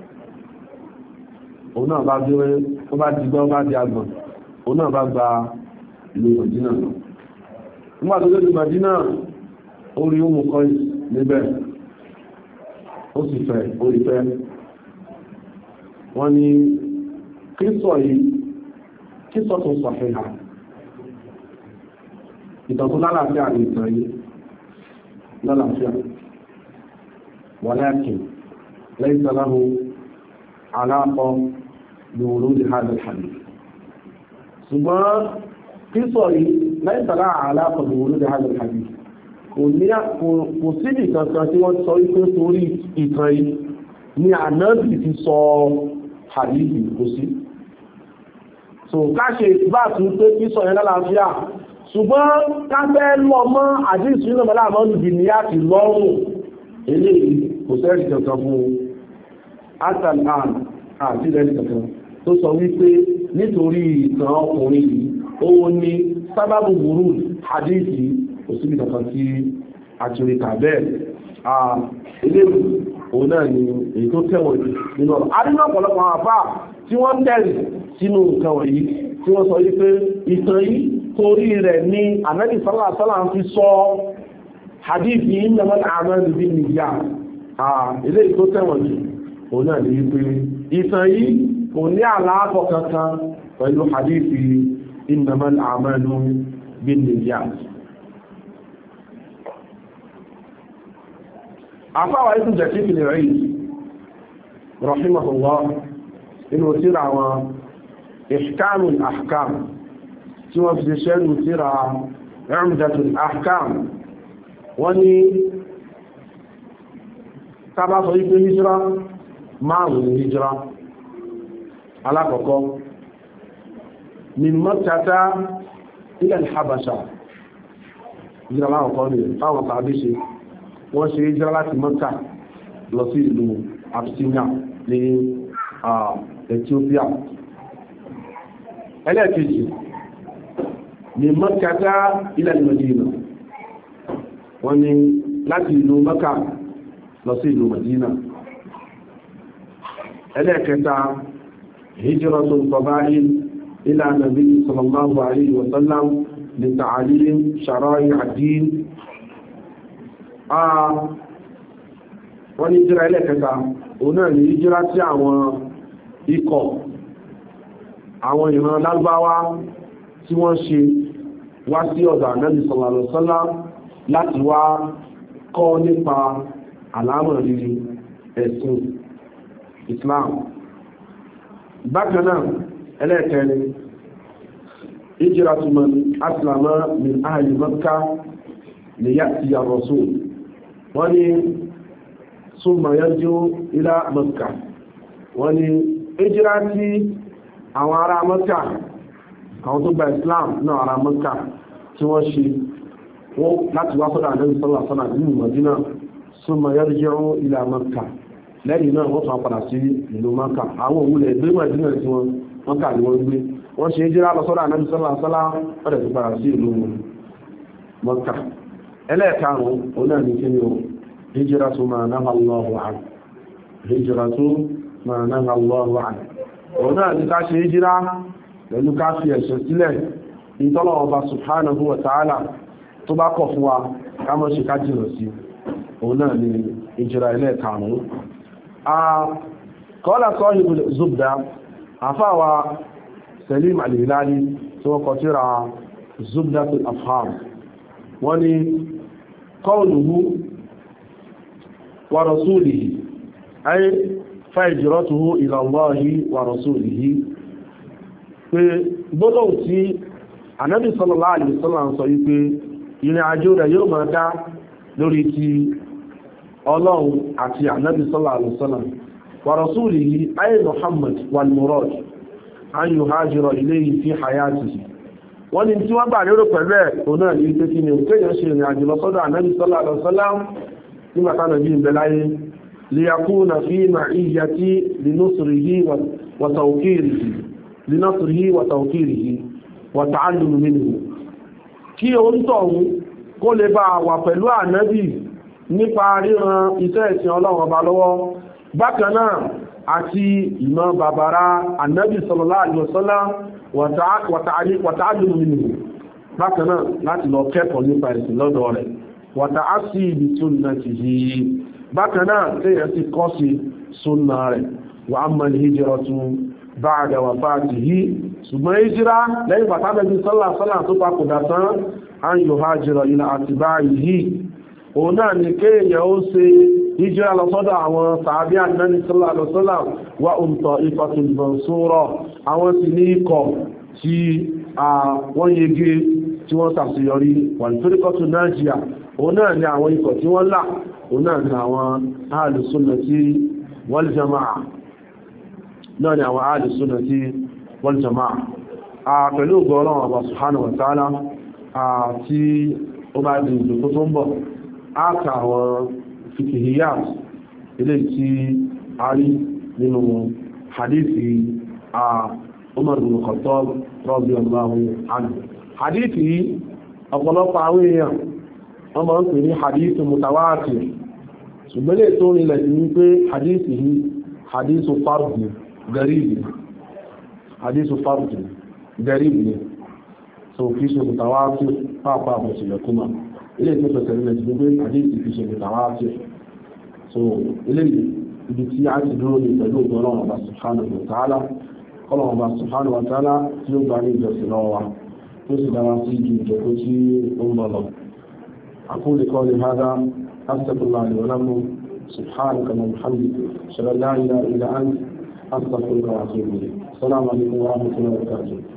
Òun náà bá gbé, ó bá dìgbọ́, ó bá di agbọ̀n. Òun náà bá gba ìlú Madina. Nígbà tó lórí Madina, ó rí ọmọ kọ́ níbẹ̀. Ó sì fẹ́, ó rí fẹ́. Wọ́n ní kíṣọ̀ yìí, kíṣọ̀ tó sọ̀fẹ́ ha. Ìtàn tó lálàáfíà ní ìtàn yìí, lálàáfíà. Walakin, laysa lahu alaqa bi wurudi hadha al-hadith. Ṣùgbọ́n kíṣọ̀ yìí, laysa lahu alaqa bi wurudi hadha al-hadith. Kò sí ìtàn kan tí wọ́n sọ wípé torí ìtàn yìí ni Ànábì ti sọ hadithi kò sí. So káṣe bá tún pé kí sọ yẹn lálàáfíà, ṣùgbọ́n káfẹ́ lọ mọ́ àdíṣù nínú mẹ́lá àmọ́ nìbí ní àti lọ́rùn eléyìí kò sẹ́rì kankan fún atalan àti rẹ̀ kankan tó sọ wípé nítorí ìtàn ọkùnrin yìí ó ní sábàbù burú hadithi kò síbi kankan tí àtúrítà bẹ́ẹ̀ eléyìí òun náà ni èyí tó tẹ́wọ̀n nínú ọ̀rọ̀. A nínú ọ̀pọ̀lọpọ̀ àwọn àfáà tí wọ́n tẹ̀lé sínú nǹkan wọ̀nyí tí wọ́n sọ wípé ìtàn yìí torí rẹ̀ ní Ànábì sallallahu alaihi wasallam fi sọ hadithi innamal a'malu binniyat. Eléyìí tó tẹ́wọ̀n jù òun náà ni wípé ìtàn yìí kò ní àlàáfọ̀ kankan pẹ̀lú hadithi innamal a'malu binniyat. àfáwà ikú jẹ̀kí fi lè rí rahimahullah inú tíra wọn ihkamul ahkam tí wọ́n fi ṣẹ́rù tíra umdatul ahkam wọ́n ní sábà sọ wípé hijira márùn-ún hijira alákọ̀ọ́kọ́ min Makkata ila al-Habasha hijira láwọ̀kọ́ ní fáwọn tàbí ṣe wọ́n ṣe hijira láti Mọ́kà lọ sí ìlú Abyssinia ní Ethiopia. Ẹlẹ́ẹ̀kejì ní Makkata ila al-Madina, wọ́n ní láti ìlú Mọ́kà lọ sí ìlú Madina. Ẹlẹ́ẹ̀kẹta hijratul qaba'il ila Nabi sallallahu alayhi wa sallam li ta'alim shara'i ad-din. Wọ́n ní ìjírá ẹlẹ́kẹta òun náà ní ìjírá tí àwọn ikọ̀ àwọn ìran Lárúbáwá tí wọ́n ṣe wá sí ọ̀dọ̀ Ànábì sallallahu alaihi wasallam láti wá kọ́ nípa àlámọ̀rí ẹ̀sìn Islam. Bákan náà ẹlẹ́kẹrin ìjírá man aslama min ahli Makkah li ya'ti ar-rasul, wọ́n ní summa yarju ila Makkah, wọ́n ní ìjírá tí àwọn ará Makkah àwọn tó gba Islam náà ará Makkah tí wọ́n ṣe wọ́n láti wá sọ́dọ̀ Ànábì sallallahu alaihi wasallam nínú Madina, summa yarju ila Makkah, lẹ́yìn náà wọ́n tún padà sí ìlú Makkah. Àwọn òwúlẹ̀ ìgbé Madina tí wọ́n Makkah ni wọ́n gbé, wọ́n ṣe ìjírá lọ sọ́dọ̀ Ànábì sallallahu alaihi wasallam padà sí padà sí ìlú Makkah. Ẹlẹ́ẹ̀karùn-ún òun náà ní kí ni o hijratu ma naha Allahu anhu, hijratu ma naha Allahu anhu, òun náà ní ká ṣe hijira pẹ̀lú ká fi ẹ̀ṣẹ̀ sílẹ̀ ìtọ́lọ̀ ọba subhanahu wa ta'ala tó bá kọ̀ fún wa ká mọ́ ṣe ká jìnà sí, òun náà ní hijira ẹlẹ́ẹ̀karùn-ún. Qala sahibul Zubda, àfáwà Salim al-Hilali tí wọ́n kọ tírà Zubdatul Afham, wọ́n ní qawluhu wa rasulihi ay fa hijratuhu ila Allahi wa rasulihi, pé gbọ́dọ̀ tí Ànábì sallallahu alaihi wasallam sọ wípé ìrìn àjò rẹ̀ yóò máa dá lórí ti ọlọ́run àti ànábì sallallahu alaihi wasallam wa rasulihi ay Muhammad wal murad an yuhajira ilayhi fi hayatihi wọ́n ní tí wọ́n gbà lérò pẹ̀lú ẹ̀ òun náà ní pé kí ni òkèèyàn ṣe ìrìn àjò lọ sọ́dọ̀ ànábì sallallahu alaihi wasallam nígbà tánà bí ìbẹ̀ láyé liyakuna fi ma'iyyati linusrihi wa tawqirihi linusrihi wa tawqirihi wa ta'allum minhu kí òun tọ̀hún kó lè bá wà pẹ̀lú ànábì nípa ríran iṣẹ́ ìsìn ọlọ́run ọba lọ́wọ́ bákan náà àti ìmọ̀ bàbára ànábì sallallahu alaihi wasallam wa ta'allum minhu bákan náà láti lọ kẹ́kọ̀ọ́ nípa ìsìn lọ́dọ̀ rẹ̀ wa ta'assi bi sunnatihi bákan náà tẹ́yẹ̀ sí kọ́ sí súnnà rẹ̀ wa amma al-hijratu ba'da wafatihi ṣùgbọ́n ìjírá lẹ́yìn pàtàkì sallallahu alaihi wasallam tó papòdà tán an yuhajira ila atba'ihi òun náà ni kéèyàn ó ṣe ìjírá lọ sọ́dọ̀ àwọn sàábí Ànábì sallallahu alaihi wasallam wa hum ta'ifatul mansura àwọn sì ní ikọ̀ tí wọ́n yege tí wọ́n ṣàṣeyọrí wal firqatun najiyah òun náà ni àwọn ikọ̀ tí wọ́n là òun náà ni àwọn ahlus sunnati wal jama'a náà ni àwọn ahlus sunnati wal jama'a pẹ̀lú ògbọ́ ọlọ́run ọba subhanahu wa ta'ala tí ó bá di ìjòkó tó ń bọ̀ áàkà àwọn fikihiyat ilé tí a rí nínú hadithi Umar bin Khattab radiyallahu anhu hadithi ọ̀pọ̀lọpọ̀ àwọn èèyàn wọ́n máa ń pè ní hadithu mutawatir ṣùgbọ́n lè tó nílẹ̀ sí ní pé hadithi yìí hadithu fardi garibi hadithu fardi garibi ni so kìí ṣe mutawatir pàápàá àbọ̀sílẹ̀ kúmà ilé tó fẹ̀sẹ̀ nílẹ̀ sí pé hadithi kìí ṣe mutawatir so ilé ibi tí a ti dúró ní pẹ̀lú ọlọ́run ọba subhanahu wa ta'ala ọlọ́run ọba subhanahu wa ta'ala tí ó gbà ní ìjọsìn lọ́wọ́ wa tó sì dára sí ju ìjọkó tí ó ń bọ̀ lọ أقول قولي هذا أستغفر الله لي ولكم سبحانك اللهم وبحمدك أشهد أن لا إله إلا أنت أستغفرك وأتوب إليك السلام عليكم ورحمة الله وبركاته